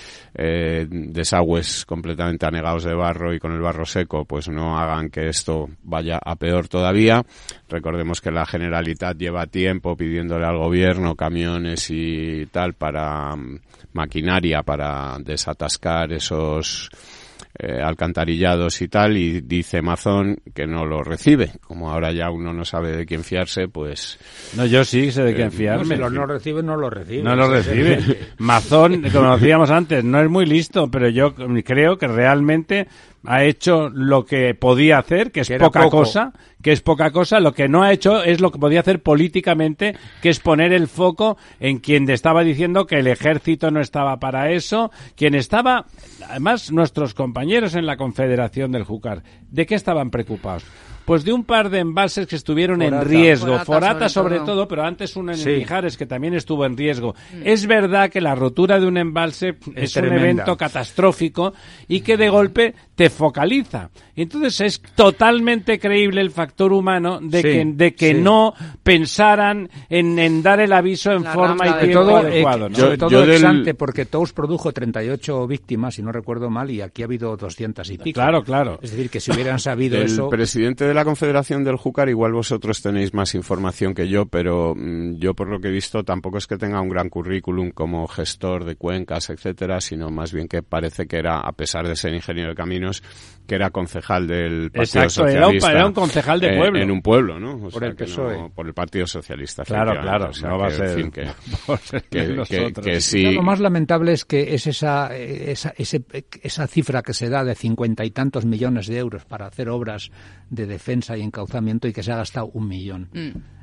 Eh, desagües completamente anegados de barro y con el barro seco pues no hagan que esto vaya a peor todavía. Recordemos que la Generalitat lleva tiempo pidiéndole al gobierno camiones y tal para um, maquinaria para desatascar esos Eh, alcantarillados y tal, y dice Mazón que no lo recibe. Como ahora ya uno no sabe de quién fiarse, pues... No, yo sí sé de quién eh, fiarme. No, si los no recibe, no lo recibe. No lo recibe. Mazón, como decíamos antes, no es muy listo, pero yo creo que realmente ha hecho lo que podía hacer, que es que poca poco. cosa, que es poca cosa. Lo que no ha hecho es lo que podía hacer políticamente, que es poner el foco en quien estaba diciendo que el ejército no estaba para eso, quien estaba, además nuestros compañeros en la Confederación del Júcar, ¿de qué estaban preocupados? Pues de un par de embalses que estuvieron Forata. en riesgo. Forata, Forata sobre, sobre todo. todo, pero antes uno en sí. Mijares que también estuvo en riesgo. Mm. Es verdad que la rotura de un embalse es, es un evento catastrófico y que de golpe te focaliza. Entonces es totalmente creíble el factor humano de sí, que, de que sí. no pensaran en, en dar el aviso en la forma y tiempo todo, adecuado. Eh, ¿no? Sobre yo, todo yo ex ante, del... porque Tous produjo treinta y ocho víctimas, si no recuerdo mal, y aquí ha habido doscientas y pico. Claro, claro. Es decir, que si hubieran sabido el eso... El presidente de la Confederación del Júcar, igual vosotros tenéis más información que yo, pero mmm, yo por lo que he visto tampoco es que tenga un gran currículum como gestor de cuencas, etcétera, sino más bien que parece que era, a pesar de ser ingeniero de caminos, que era concejal del Partido Exacto, Socialista. Era un, era un concejal de pueblo. Eh, en un pueblo, ¿no? O por sea, el P S O E. No, por el Partido Socialista. Claro, claro. O sea, no que, va a ser, en fin, que, por ser que, nosotros. que, que sí. Lo más lamentable es que es esa, esa, ese, esa cifra que se da de cincuenta y tantos millones de euros para hacer obras de defensa y encauzamiento y que se ha gastado un millón. Mm.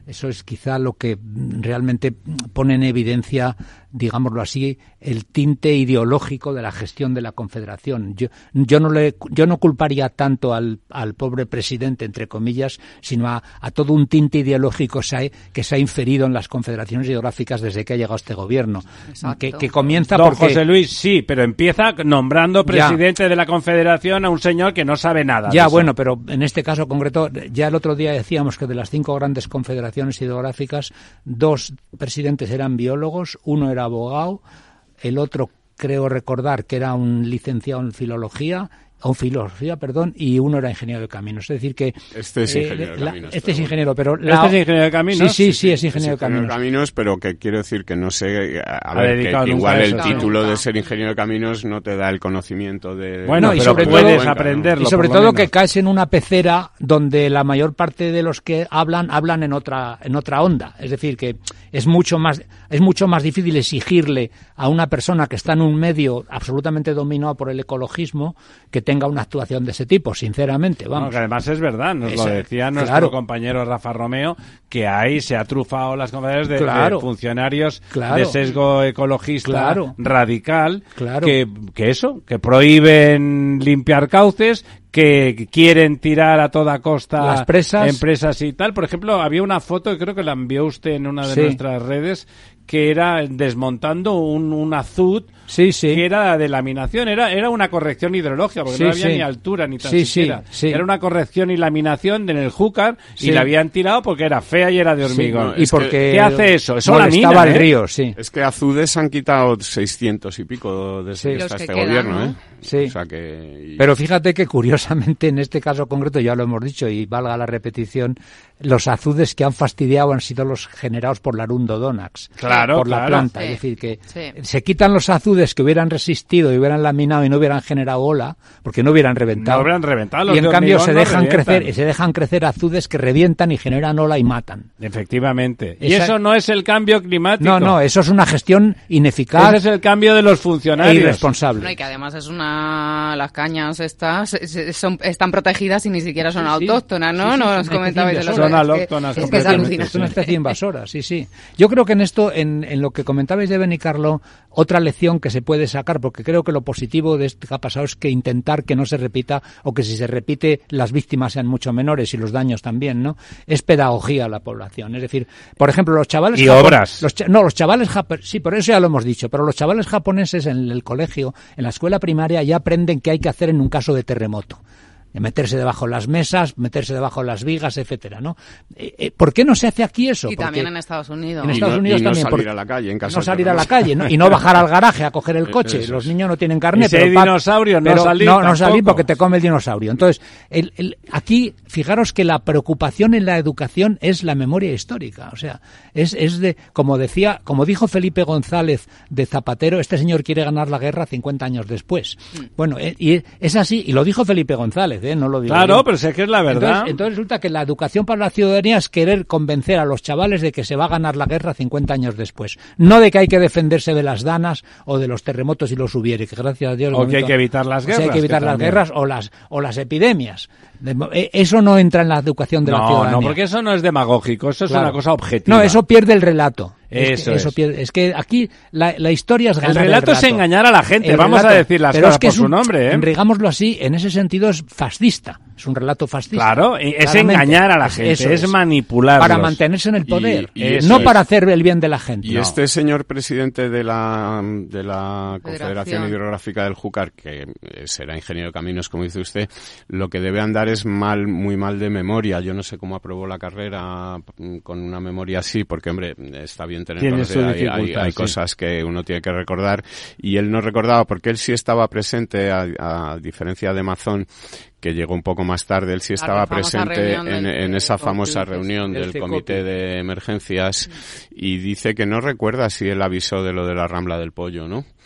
Eso es quizá lo que realmente pone en evidencia, digámoslo así, el tinte ideológico de la gestión de la Confederación. Yo, yo no le, yo no culparía tanto al, al pobre presidente, entre comillas, sino a, a todo un tinte ideológico que se ha inferido en las confederaciones hidrográficas desde que ha llegado este gobierno. Que, que comienza Don porque... José Luis, sí, pero empieza nombrando presidente ya. de la Confederación a un señor que no sabe nada. Ya, de eso. bueno, pero en este caso concreto, ya el otro día decíamos que de las cinco grandes confederaciones hidrográficas, dos presidentes eran biólogos, uno era abogado, el otro creo recordar que era un licenciado en filología, o filosofía, perdón, y uno era ingeniero de caminos. Es decir que... Este es ingeniero eh, de la, caminos. Este es ingeniero, pero... La, ¿Este es ingeniero de caminos? Sí, sí, sí, es ingeniero, es de, caminos. de caminos. pero que quiero decir que no sé... A ha ver, que, que igual el eso, título nunca. de ser ingeniero de caminos no te da el conocimiento de... Bueno, no, y pero sobre puedes todo, aprenderlo. Y sobre por todo lo que caes en una pecera donde la mayor parte de los que hablan, hablan en otra, en otra onda. Es decir, que es mucho más, es mucho más difícil exigirle a una persona que está en un medio absolutamente dominado por el ecologismo que tenga una actuación de ese tipo, sinceramente. Vamos. No, que además es verdad, nos Esa, lo decía nuestro claro. compañero Rafa Romeo, que ahí se ha trufado las confederaciones de, claro. de funcionarios claro. de sesgo ecologista claro. radical, claro. que, que eso, que prohíben limpiar cauces, que quieren tirar a toda costa las presas. empresas y tal. Por ejemplo, había una foto, creo que la envió usted en una de sí. nuestras redes, que era desmontando un, un azud sí, sí. que era de laminación, era era una corrección hidrológica, porque sí, no había sí. ni altura ni tan sí, siquiera. Sí, sí. Era una corrección y laminación en el Júcar sí. y la habían tirado porque era fea y era de hormigón. Sí, no, y porque que, ¿qué hace eso? Eso molestaba lamina, el ¿eh? río, sí. Es que azudes han quitado seiscientos y pico desde sí. que está que este quedan, gobierno, ¿no? ¿eh? Sí. O sea que... y... Pero fíjate que curiosamente en este caso concreto, ya lo hemos dicho y valga la repetición, los azudes que han fastidiado han sido los generados por la Arundodonax, claro, por la claro. planta. Sí. Es decir, que sí. se quitan los azudes que hubieran resistido y hubieran laminado y no hubieran generado ola, porque no hubieran reventado. No hubieran reventado. Los y en de cambio se no dejan revientan. crecer, se dejan crecer azudes que revientan y generan ola y matan. Efectivamente. Y Esa... eso no es el cambio climático. No, no, eso es una gestión ineficaz. Ese es el cambio de los e funcionarios. irresponsable. No, y que además es una... Las cañas estas son, están protegidas y ni siquiera son Sí, sí. autóctonas, ¿no? Sí, sí, Nos son comentabais de los... Son es alóctonas que, es que es completamente. alucinante. Es una especie invasora, sí, sí. Yo creo que en esto, en, en lo que comentabais de Benicarló, otra lección que se puede sacar, porque creo que lo positivo de esto que ha pasado es que intentar que no se repita, o que si se repite las víctimas sean mucho menores y los daños también, ¿no? Es pedagogía a la población. Es decir, por ejemplo, los chavales... Y japon- obras. Los cha- no, los chavales... Jap- sí, por eso ya lo hemos dicho, pero los chavales japoneses en el colegio, en la escuela primaria, ya aprenden qué hay que hacer en un caso de terremoto. De meterse debajo de las mesas, meterse debajo de las vigas, etcétera, ¿no? Eh, eh, ¿Por qué no se hace aquí eso? Y Porque también en Estados Unidos. en Y Estados no- Unidos y no también. salir porque- a la calle en caso no de salir a la terremoto. calle, ¿no? Y no bajar al garaje a coger el coche. Eso Los es. niños no tienen carnet. Y si hay pa- dinosaurios, no pero salir No, no tampoco. salir porque te come el dinosaurio. Entonces, el, el, aquí, fijaros que la preocupación en la educación es la memoria histórica. O sea, es, es de, como decía, como dijo Felipe González de Zapatero, este señor quiere ganar la guerra cincuenta años después. Bueno, eh, y es así, y lo dijo Felipe González, ¿eh? No lo digo Claro, yo. pero sé que es la verdad. Entonces, entonces resulta que la educación para la ciudadanía es querer convencer a los chavales de que se va a ganar la guerra cincuenta años después. No de que hay que defenderse de las danas o de los terremotos y los hubiere, que gracias a Dios... de O que momento- hay que evitar las o sea, hay guerras, que evitar que las también. guerras o las, o las epidemias. De mo- eh, eso no entra en la educación de la No, ciudadanía. no, porque eso no es demagógico, eso es Claro. una cosa objetiva. No, eso pierde el relato. Es Eso que, eso es. pierde- es que aquí la, la historia es El ganar relato es engañar a la gente, El vamos a relato. decir las Pero cosas es que por es su un- nombre, ¿eh? Digámoslo así, en ese sentido es fascista. Es un relato fascista. Claro, y es Claramente. engañar a la Es- gente, eso es manipularlos. Para mantenerse en el poder, Y- y eh, eso no es. para hacer el bien de la gente. Y No. este señor presidente de la, de la Confederación Federación. Hidrográfica del Júcar, que eh, será ingeniero de caminos, como dice usted, lo que debe andar es mal, muy mal de memoria. Yo no sé cómo aprobó la carrera mm, con una memoria así, porque, hombre, está bien tener Tiene conocida, su hay, hay, dificultad, hay sí. cosas que uno tiene que recordar, y él no recordaba, porque él sí estaba presente, a, a diferencia de Mazón, que llegó un poco más tarde, él sí Claro, estaba la famosa presente reunión en, del en esa C O P I, famosa sí, reunión del del C O P I. Comité de Emergencias, y dice que no recuerda si él avisó de lo de la Rambla del Pollo, ¿no?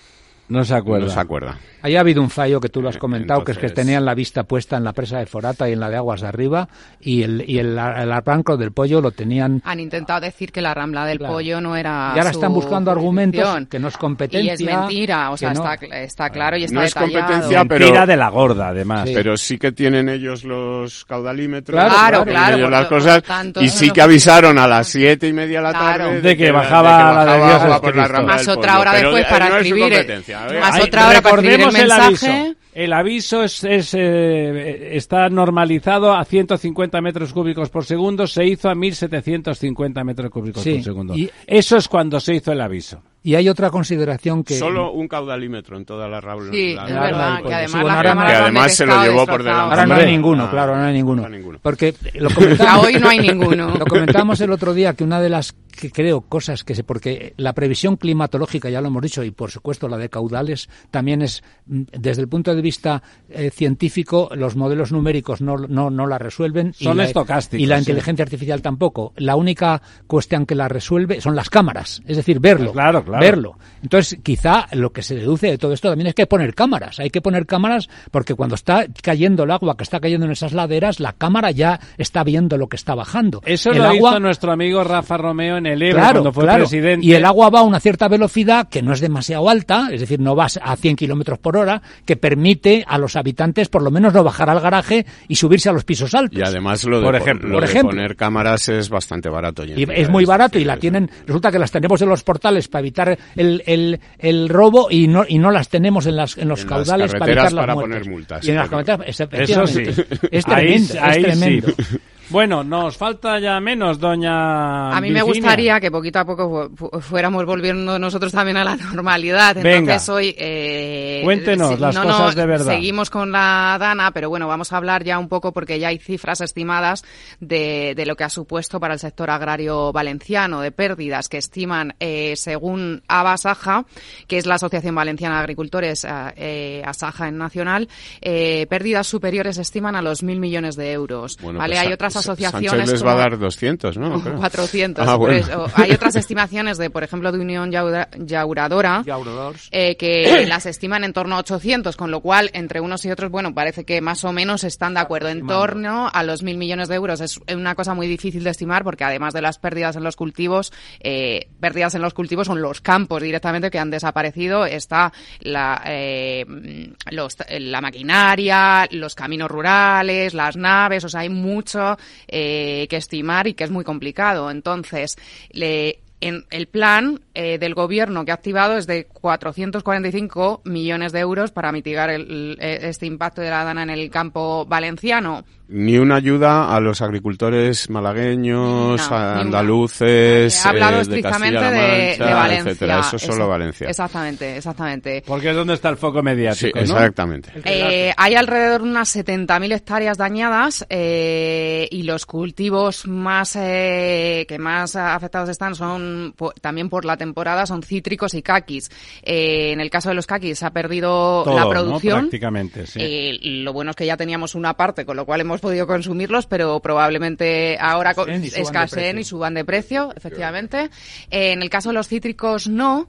No se acuerda. No se acuerda. Ahí ha habido un fallo que tú lo has comentado, Entonces... que es que tenían la vista puesta en la presa de Forata y en la de Aguas de Arriba, y el, y el, el arranco del Pollo lo tenían... Han intentado decir que la Rambla del Claro. Pollo no era Y ahora su están buscando jurisdicción. argumentos que no es competencia. Y es mentira, o sea, que no. está, está claro y está No es detallado. competencia, pero... Mentira de la gorda, además. Sí. Pero sí que tienen ellos los caudalímetros. Claro, Claro, tienen claro, ellos por las lo- cosas, por tanto, y eso sí es lo que que- avisaron a las siete y media de la Claro. tarde De que bajaba la de bajaba Dios agua es por la Cristo. Rambla Más del otra Pollo. hora Pero, después eh, para no es su escribir, competencia. A ver. más Ay, otra hora para escribir el recordemos el mensaje. aviso. El aviso es, es, eh, está normalizado a ciento cincuenta metros cúbicos por segundo, se hizo a mil setecientos cincuenta metros cúbicos Sí, por segundo. y- Eso es cuando se hizo el aviso. Y hay otra consideración que... Solo un caudalímetro en toda la Rambla. Sí, la- es la- verdad, Pollo. que además Sí, las bueno, ahora- cámaras que han además se lo detectado llevó por destrozados. delante. Ahora no hay Hombre. ninguno, Ah, claro, no hay ninguno. no hay ninguno. Porque lo Ya comentábamos, hoy no hay ninguno. lo comentábamos el otro día, que una de las que creo cosas que se... Porque la previsión climatológica, ya lo hemos dicho, y por supuesto la de caudales, también es, mm, desde el punto de vista eh, científico, los modelos numéricos no, no, no la resuelven. Son y la, estocásticos, Y la sí. inteligencia artificial tampoco. La única cuestión que la resuelve son las cámaras, es decir, verlo. Claro, claro. Verlo. Entonces, quizá lo que se deduce de todo esto también es que hay que poner cámaras. Hay que poner cámaras porque cuando está cayendo el agua, que está cayendo en esas laderas, la cámara ya está viendo lo que está bajando. Eso el lo agua, hizo nuestro amigo Rafa Romeo en el Ebro claro, cuando fue claro. presidente. Y el agua va a una cierta velocidad que no es demasiado alta, es decir, no vas a cien kilómetros por hora, que permite a los habitantes por lo menos no bajar al garaje y subirse a los pisos altos. Y además lo de, Por po- ejemplo. lo Por de ejemplo. poner cámaras es bastante barato. hoy en Y día, es muy barato y la decir, tienen, resulta que las tenemos en los portales para evitar el, el, el robo y no y no las tenemos en las en los En las caudales para carreteras evitar las para muertes. poner multas, Y en las pero- carreteras, es- Eso sí. efectivamente. Es Ahí- tremendo, ahí es tremendo. sí. Bueno, nos falta ya menos, doña A mí me Virginia. gustaría que poquito a poco fu- fu- fuéramos volviendo nosotros también a la normalidad. Venga. Entonces hoy... eh, Cuéntenos las no, cosas no, de verdad. Seguimos con la Dana, pero bueno, vamos a hablar ya un poco porque ya hay cifras estimadas de, de lo que ha supuesto para el sector agrario valenciano, de pérdidas que estiman, eh, según Abasaja, que es la Asociación Valenciana de Agricultores, eh, Asaja en nacional, eh, pérdidas superiores estiman a los mil millones de euros. Bueno, ¿Vale? pues Hay Sa- otras Sa- asociaciones Sánchez les va a como- dar doscientos, ¿no? Creo. cuatrocientos. Ah, por bueno. eso. Hay otras estimaciones de, por ejemplo, de Unión Yaura- Yauradora, eh, que las estiman en torno a ochocientos, con lo cual, entre unos y otros, bueno, parece que más o menos están de acuerdo. En torno a los mil millones de euros. Es una cosa muy difícil de estimar porque, además de las pérdidas en los cultivos, eh, pérdidas en los cultivos son los campos directamente que han desaparecido. Está la, eh, los, la maquinaria, los caminos rurales, las naves, o sea, hay mucho eh, que estimar y que es muy complicado. Entonces, le, en el plan eh, del gobierno que ha activado es de cuatrocientos cuarenta y cinco millones de euros para mitigar el, el- este impacto de la Dana en el campo valenciano. Ni una ayuda a los agricultores malagueños, Ni una, a ni una. andaluces, He hablado eh, de estrictamente Castilla-La de, Mancha, de Valencia. etcétera. Eso es solo Esa- Valencia. Exactamente, exactamente. Porque es donde está el foco Sí, mediático, ¿no? exactamente. Eh, hay alrededor de unas setenta mil hectáreas dañadas eh, y los cultivos más eh, que más afectados están son po- también por la temporada son cítricos y caquis. Eh, en el caso de los caquis se ha perdido Todo, la ¿no? producción. Prácticamente, sí. Eh, lo bueno es que ya teníamos una parte, con lo cual hemos podido consumirlos, pero probablemente ahora co- Escaseen y suban de escaseen precio. y suban de precio, efectivamente. Eh, en el caso de los cítricos no,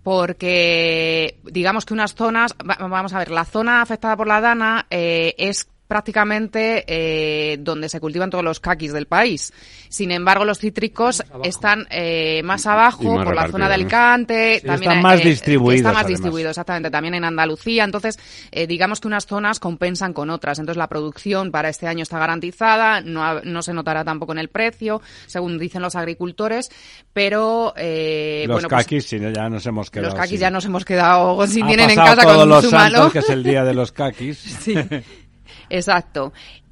porque digamos que unas zonas, va- vamos a ver, la zona afectada por la Dana eh, es prácticamente eh, donde se cultivan todos los caquis del país. Sin embargo, los cítricos están eh, más abajo, Y más por la repartidos, zona de ¿no? Alicante. Sí, también están más eh, distribuidos, Está más además. distribuido, exactamente. También en Andalucía. Entonces, eh, digamos que unas zonas compensan con otras. Entonces, la producción para este año está garantizada. No, ha- no se notará tampoco en el precio, según dicen los agricultores. Pero, eh, los bueno, pues, caquis, sí, ya nos hemos quedado los caquis sin- ya nos hemos quedado sin Ha tienen en pasado casa todos con los su santos, malo. que es el día de los caquis. Sí. Exacto.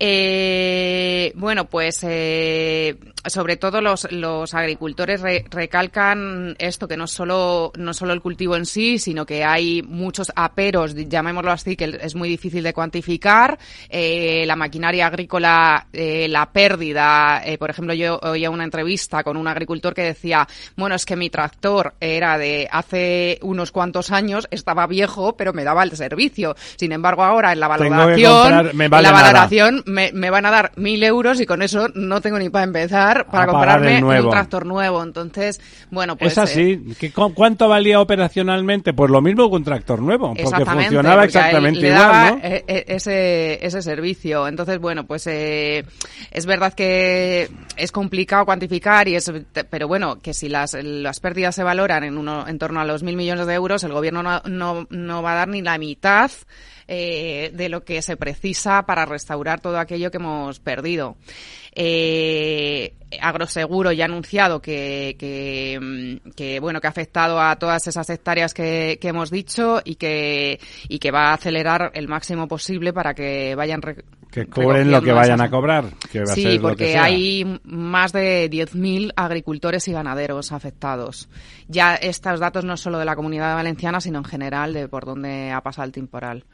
Eh, bueno, pues eh, sobre todo los, los agricultores re- recalcan esto, que no solo, no solo el cultivo en sí, sino que hay muchos aperos, llamémoslo así, que es muy difícil de cuantificar. Eh, la maquinaria agrícola, eh, la pérdida. Eh, por ejemplo, yo oía una entrevista con un agricultor que decía, bueno, es que mi tractor era de hace unos cuantos años, estaba viejo, pero me daba el servicio. Sin embargo, ahora en la Tengo que valoración, comprar, me en vale la nada. valoración me, me van a dar mil euros y con eso no tengo ni para empezar pagar para a pagar comprarme el nuevo. un tractor nuevo. Entonces, bueno, pues... Es así. Eh, ¿Qué, ¿Cuánto valía operacionalmente? Pues lo mismo que un tractor nuevo, porque funcionaba porque exactamente le igual, daba ¿no? ese, ese servicio. Entonces, bueno, pues eh, es verdad que es complicado cuantificar, y es, pero bueno, que si las, las pérdidas se valoran en, uno, en torno a los mil millones de euros, el gobierno no, no, no va a dar ni la mitad eh, de lo que se precisa para restaurar todo aquello que hemos perdido. Eh, Agroseguro ya ha anunciado que, que, que bueno que ha afectado a todas esas hectáreas que, que hemos dicho y que y que va a acelerar el máximo posible para que vayan re, que cobren lo que vayan esas... a cobrar. Que va sí, a ser porque lo que sea. Hay más de diez mil agricultores y ganaderos afectados. Ya estos datos no solo de la Comunidad Valenciana, sino en general de por dónde ha pasado el temporal.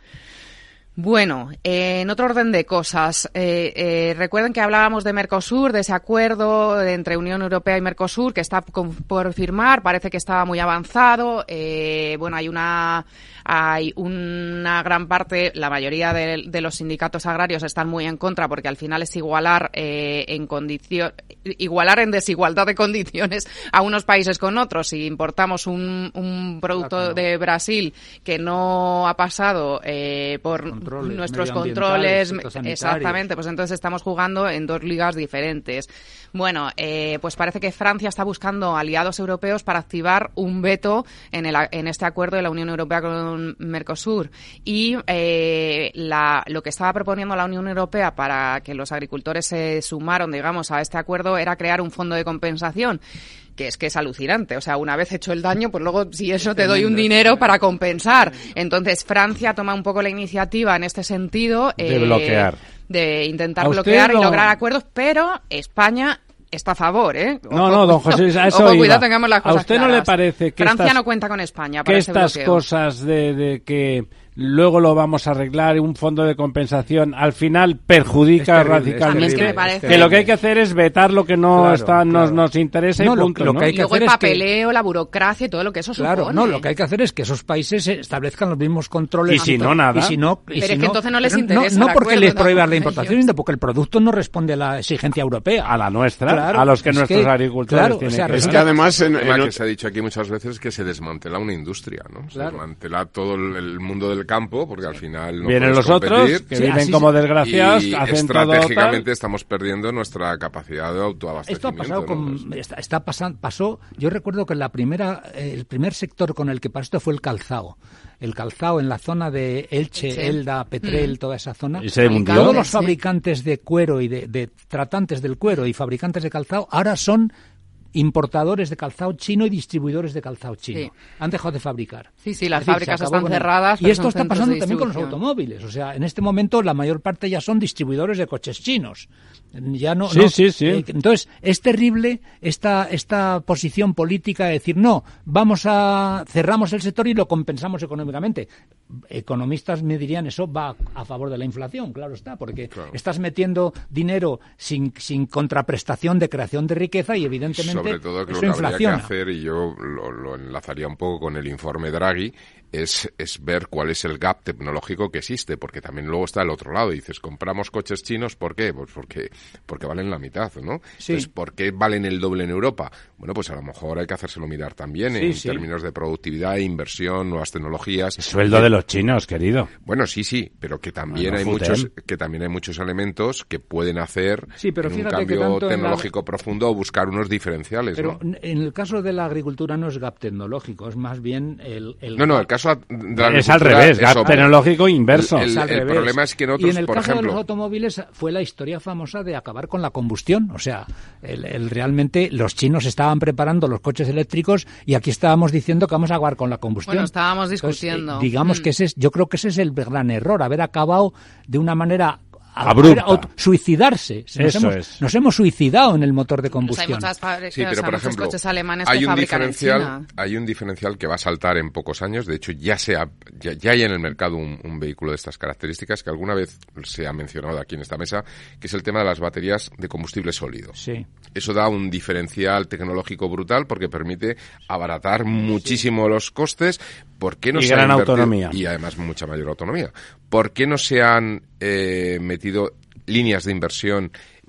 Bueno, eh, en otro orden de cosas, eh, eh, recuerden que hablábamos de Mercosur, de ese acuerdo entre Unión Europea y Mercosur que está por firmar, parece que estaba muy avanzado. Eh, bueno, hay una hay una gran parte, la mayoría de, de los sindicatos agrarios están muy en contra, porque al final es igualar eh, en condición, igualar en desigualdad de condiciones a unos países con otros. Si importamos un, un producto claro, de Brasil que no ha pasado eh, por controles, nuestros controles, exactamente, pues entonces estamos jugando en dos ligas diferentes. Bueno, eh, pues parece que Francia está buscando aliados europeos para activar un veto en, el, en este acuerdo de la Unión Europea con Mercosur, y eh, la, lo que estaba proponiendo la Unión Europea para que los agricultores se sumaran, digamos, a este acuerdo era crear un fondo de compensación, que es que es alucinante. O sea, una vez hecho el daño, pues luego si eso te doy un dinero para compensar. Entonces Francia toma un poco la iniciativa en este sentido de eh, bloquear, de intentar bloquear lo... y lograr acuerdos, pero España está a favor, ¿eh? Ojo, no, no, don José, a eso ojo, iba. Cuidado, tengamos las cosas ¿A usted claras. no le parece que Francia estas, no cuenta con España para que ese estas bloqueo? cosas de, de que luego lo vamos a arreglar, un fondo de compensación, al final perjudica terrible, radicalmente, que, parece... que lo que hay que hacer es vetar lo que no claro, está, claro. Nos, nos interesa no, y punto, lo, lo ¿no? que hay que y luego hacer el papeleo, es que... la burocracia y todo lo que eso claro, supone. No, lo que hay que hacer es que esos países establezcan los mismos controles. Y si no, nada. Y si no, y pero si es que no, entonces no les interesa. No, no porque acuerdo, les prohíban la no, importación, sino porque el producto no responde a la exigencia europea. A la nuestra, claro, a los que es nuestros que, agricultores claro, tienen o sea, que... Es que además, en, en que se ha dicho aquí muchas veces, que se desmantela una industria, ¿no? Se claro. desmantela todo el, el mundo del campo, porque al final no vienen los competir, otros que sí, viven como desgraciados, y hacen estratégicamente todo tal. Estamos perdiendo nuestra capacidad de autoabastecimiento. Esto ha pasado ¿no? con, está, está pasando, pasó, yo recuerdo que la primera, eh, el primer sector con el que pasó esto fue el calzado. El calzado en la zona de Elche, sí. Elda, Petrel, mm. toda esa zona. ¿Y se hundió? Todos los fabricantes de cuero y de, de tratantes del cuero y fabricantes de calzado ahora son importadores de calzado chino y distribuidores de calzado chino. Sí. Han dejado de fabricar. Sí, sí, las decir, fábricas están cerradas. Y esto está pasando también con los automóviles. O sea, en este momento la mayor parte ya son distribuidores de coches chinos. Ya no, sí, no, sí, sí. Eh, entonces, es terrible esta, esta posición política de decir, no, vamos a cerramos el sector y lo compensamos económicamente. Economistas me dirían, eso va a favor de la inflación, claro está, porque claro. estás metiendo dinero sin, sin contraprestación de creación de riqueza y evidentemente sobre todo que eso lo que inflaciona. Habría que hacer, y yo lo, lo enlazaría un poco con el informe Draghi, es, es ver cuál es el gap tecnológico que existe, porque también luego está el otro lado. Dices, compramos coches chinos, ¿por qué? Pues porque, porque valen la mitad, ¿no? Sí. Entonces, ¿por qué valen el doble en Europa? Bueno, pues a lo mejor hay que hacérselo mirar también sí, en sí. términos de productividad, inversión, nuevas tecnologías. El sueldo eh, de los chinos, querido. Bueno, sí, sí, pero que también bueno, hay futen. muchos que también hay muchos elementos que pueden hacer sí, pero en un cambio tecnológico la... profundo o buscar unos diferenciales, pero ¿no? en el caso de la agricultura no es gap tecnológico, es más bien el... el no, no, el caso de la es al revés, gap eso, tecnológico inverso. El, el, es al el revés. problema es que en otros, y en el por caso ejemplo... de los automóviles fue la historia famosa de acabar con la combustión. O sea, el, el, realmente los chinos estaban preparando los coches eléctricos y aquí estábamos diciendo que vamos a acabar con la combustión. Bueno, estábamos discutiendo. Entonces, eh, digamos mm. que ese es, yo creo que ese es el gran error, haber acabado de una manera... abrupta. Auto, suicidarse. Nos Eso hemos, es. nos hemos suicidado en el motor de combustión. Hay muchas fábricas, sí, pero o sea, por ejemplo, coches alemanes hay que un fabrican diferencial, en China. hay un diferencial que va a saltar en pocos años. De hecho, ya se ha, ya, ya hay en el mercado un, un vehículo de estas características que alguna vez se ha mencionado aquí en esta mesa, que es el tema de las baterías de combustible sólido. Sí. Eso da un diferencial tecnológico brutal porque permite abaratar muchísimo sí. los costes. ¿Por qué no y se gran ha invertido? autonomía. Y además mucha mayor autonomía. ¿Por qué no se han eh, metido líneas de inversión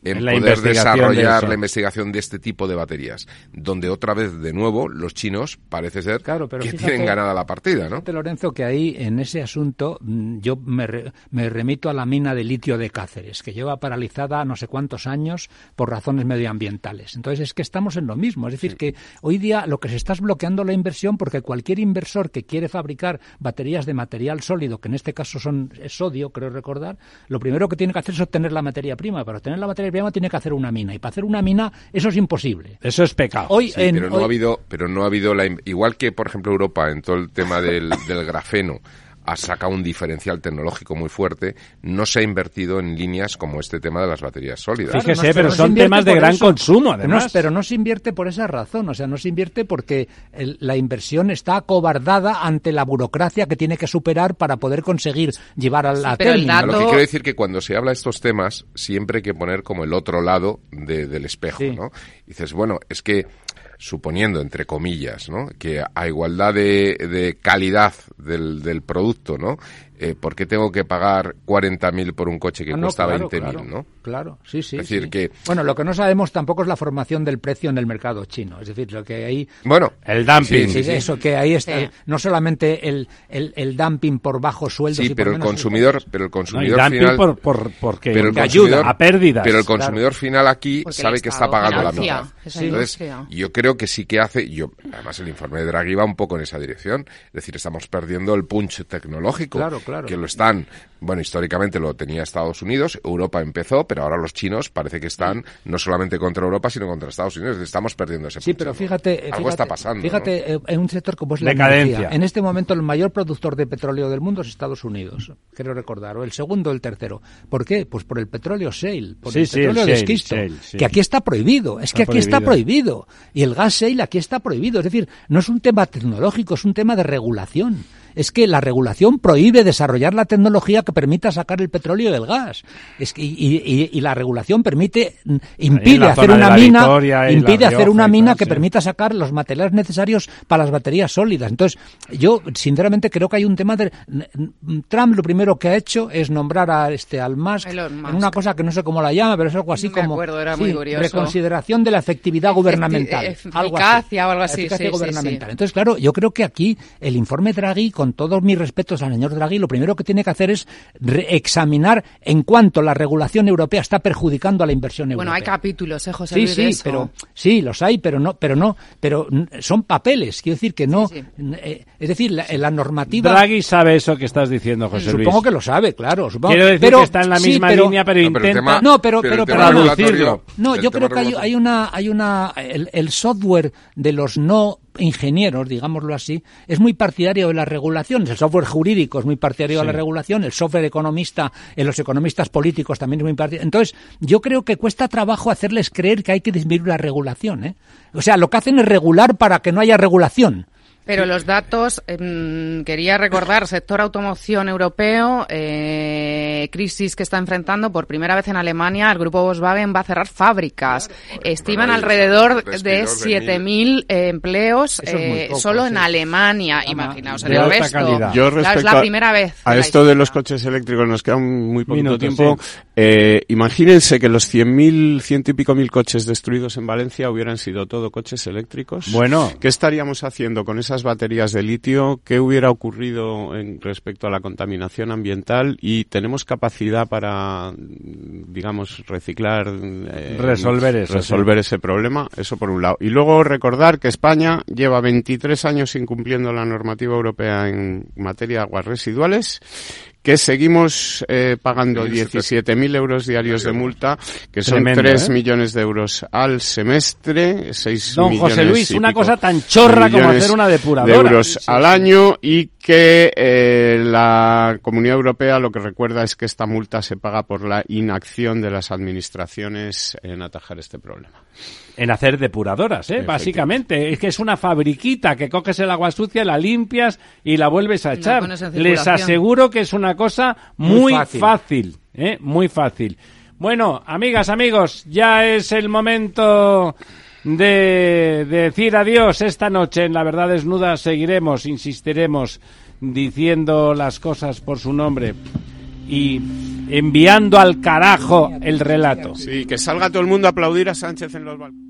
en, en la poder desarrollar de la investigación de este tipo de baterías, donde otra vez, de nuevo, los chinos parece ser claro, pero que fíjate, tienen ganada la partida, ¿no? Fíjate, Lorenzo, que ahí, en ese asunto, yo me, re, me remito a la mina de litio de Cáceres, que lleva paralizada no sé cuántos años por razones medioambientales. Entonces, es que estamos en lo mismo. Es decir, sí. que hoy día lo que se está es bloqueando la inversión, porque cualquier inversor que quiere fabricar baterías de material sólido, que en este caso son es sodio, creo recordar, lo primero que tiene que hacer es obtener la materia prima. Para obtener la materia prima tiene que hacer una mina, y para hacer una mina eso es imposible. Eso es pecado. Hoy, sí, en, pero no hoy... ha habido, pero no ha habido la, igual que por ejemplo Europa en todo el tema del, del grafeno ha sacado un diferencial tecnológico muy fuerte, no se ha invertido en líneas como este tema de las baterías sólidas. Fíjese, claro, no, pero no son temas de gran eso. consumo, además. No, pero no se invierte por esa razón, o sea, no se invierte porque el, la inversión está acobardada ante la burocracia que tiene que superar para poder conseguir llevar a la sí, pero término. dato... Lo que quiero decir que cuando se habla de estos temas, siempre hay que poner como el otro lado de, del espejo, sí. ¿no? Y dices, bueno, es que suponiendo, entre comillas, ¿no?, que a igualdad de, de calidad del, del producto, ¿no?, eh, ¿por qué tengo que pagar cuarenta mil por un coche que no, no, cuesta claro, veinte mil, claro, ¿no? Claro, sí, sí. Es decir, sí. que... Bueno, lo que no sabemos tampoco es la formación del precio en el mercado chino. Es decir, lo que hay... Bueno, el dumping. Sí, sí, sí. Eso, que ahí está. Sí. No solamente el, el, el dumping por bajos sueldos... Sí, y pero, por el menos consumidor, sueldos. pero el consumidor no, y final... por, por, porque pero el ayuda a pérdidas. Pero el consumidor claro. final aquí porque sabe que está pagando la mitad. Sí. Entonces, yo creo que sí que hace... yo Además, el informe de Draghi va un poco en esa dirección. Es decir, estamos perdiendo el punch tecnológico. Claro, claro. Que lo están... Bueno, históricamente lo tenía Estados Unidos, Europa empezó, pero ahora los chinos parece que están no solamente contra Europa, sino contra Estados Unidos. Estamos perdiendo ese punto. Sí, pero fíjate... Algo fíjate, está pasando, Fíjate, ¿no? en un sector como es la decadencia. energía. En este momento el mayor productor de petróleo del mundo es Estados Unidos, creo recordar, o el segundo o el tercero. ¿Por qué? Pues por el petróleo shale, por sí, el sí, petróleo el de shale, esquisto, shale, sí. que aquí está prohibido. Es está que aquí prohibido. está prohibido. Y el gas shale aquí está prohibido. Es decir, no es un tema tecnológico, es un tema de regulación. Es que la regulación prohíbe desarrollar la tecnología que permita sacar el petróleo y el gas. Es que, y, y, y la regulación permite, impide hacer una mina, impide hacer una mina que permita sacar los materiales necesarios para las baterías sólidas. Entonces, yo sinceramente creo que hay un tema de... Trump lo primero que ha hecho es nombrar a este al Musk, Musk. en una cosa que no sé cómo la llama, pero es algo así no me como acuerdo, era sí, muy curioso. reconsideración de la efectividad gubernamental. Eficacia algo así. o algo así. Eficacia sí, gubernamental. Sí, sí. Entonces, claro, yo creo que aquí el informe Draghi, con todos mis respetos al señor Draghi, lo primero que tiene que hacer es examinar en cuanto la regulación europea está perjudicando a la inversión bueno, europea. Bueno, hay capítulos, ¿eh, José Sí, Luis, sí, de eso? pero sí, los hay, pero no, pero no, pero son papeles. Quiero decir que no, sí, sí. Eh, es decir, la, la normativa. Draghi sabe eso que estás diciendo, José Luis. Supongo que lo sabe, claro. Supongo, Quiero decir pero, que está en la misma sí, pero, línea, pero no, intenta. Pero tema, no, pero, pero, pero, pero traducirlo. No, yo creo que hay, hay una, hay una, el, el software de los no ingenieros, digámoslo así, es muy partidario de las regulaciones. El software jurídico es muy partidario sí. de la regulación, el software economista, en los economistas políticos también es muy partidario. Entonces, yo creo que cuesta trabajo hacerles creer que hay que disminuir la regulación, ¿eh? O sea, lo que hacen es regular para que no haya regulación. Pero los datos, eh, quería recordar, sector automoción europeo, eh, crisis que está enfrentando por primera vez en Alemania, el grupo Volkswagen va a cerrar fábricas. Claro, Estiman bueno, alrededor de siete mil eh, empleos eh, poco, solo sí. en Alemania. Llama, Imaginaos en el resto. Yo claro, es la primera vez. A esto de los coches eléctricos nos queda un muy poquito Minuto, tiempo. Sí. Eh, imagínense que los cien mil, ciento y pico mil coches destruidos en Valencia hubieran sido todo coches eléctricos. Bueno. ¿Qué estaríamos haciendo con esas baterías de litio? ¿Qué hubiera ocurrido en respecto a la contaminación ambiental? Y tenemos capacidad para, digamos, reciclar, eh, resolver eso, resolver sí. ese problema. Eso por un lado. Y luego recordar que España lleva veintitrés años incumpliendo la normativa europea en materia de aguas residuales, que seguimos eh, pagando diecisiete mil euros diarios de multa, que son Tremendo, tres ¿eh? millones de euros al semestre, seis Don millones José Luis, y una pico cosa tan chorra como hacer una depuradora. De euros sí, sí, al sí. año, y que eh, la Comunidad Europea lo que recuerda es que esta multa se paga por la inacción de las administraciones en atajar este problema. En hacer depuradoras, ¿eh? Básicamente. Es que es una fabriquita que coges el agua sucia, la limpias y la vuelves a echar. Les aseguro que es una cosa muy, muy fácil, fácil ¿eh? Muy fácil. Bueno, amigas, amigos, ya es el momento de, de decir adiós esta noche. En La Verdad Desnuda seguiremos, insistiremos, diciendo las cosas por su nombre. y enviando al carajo el relato. Sí, que salga todo el mundo a aplaudir a Sánchez en los balcones.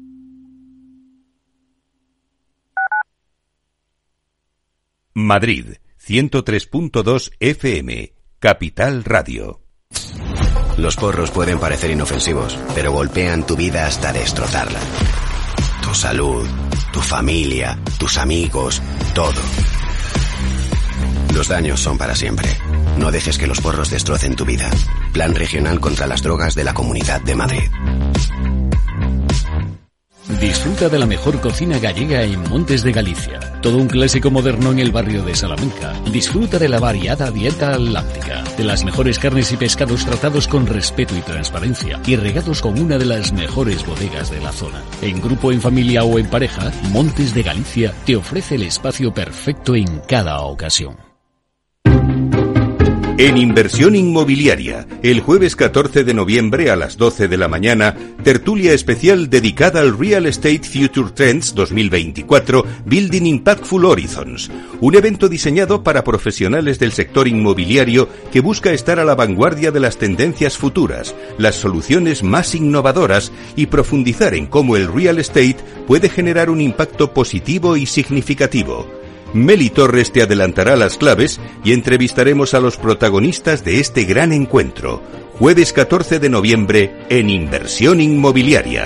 Madrid, ciento tres punto dos F M, Capital Radio. Los porros pueden parecer inofensivos, pero golpean tu vida hasta destrozarla. Tu salud, tu familia, tus amigos, todo. Los daños son para siempre. No dejes que los porros destrocen tu vida. Plan Regional contra las Drogas de la Comunidad de Madrid. Disfruta de la mejor cocina gallega en Montes de Galicia. Todo un clásico moderno en el barrio de Salamanca. Disfruta de la variada dieta láctica, de las mejores carnes y pescados tratados con respeto y transparencia y regados con una de las mejores bodegas de la zona. En grupo, en familia o en pareja, Montes de Galicia te ofrece el espacio perfecto en cada ocasión. En Inversión Inmobiliaria, el jueves catorce de noviembre a las doce de la mañana, tertulia especial dedicada al Real Estate Future Trends dos mil veinticuatro Building Impactful Horizons, un evento diseñado para profesionales del sector inmobiliario que busca estar a la vanguardia de las tendencias futuras, las soluciones más innovadoras y profundizar en cómo el real estate puede generar un impacto positivo y significativo. Meli Torres te adelantará las claves y entrevistaremos a los protagonistas de este gran encuentro. Jueves catorce de noviembre en Inversión Inmobiliaria.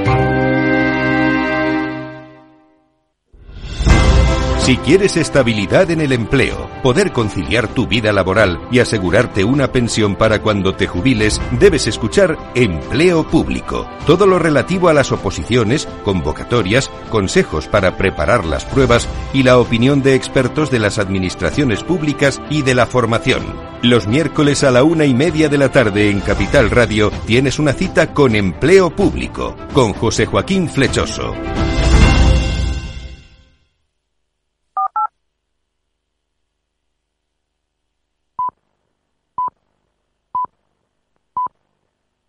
Si quieres estabilidad en el empleo, poder conciliar tu vida laboral y asegurarte una pensión para cuando te jubiles, debes escuchar Empleo Público. Todo lo relativo a las oposiciones, convocatorias, consejos para preparar las pruebas y la opinión de expertos de las administraciones públicas y de la formación. Los miércoles a la una y media de la tarde en Capital Radio tienes una cita con Empleo Público, con José Joaquín Flechoso.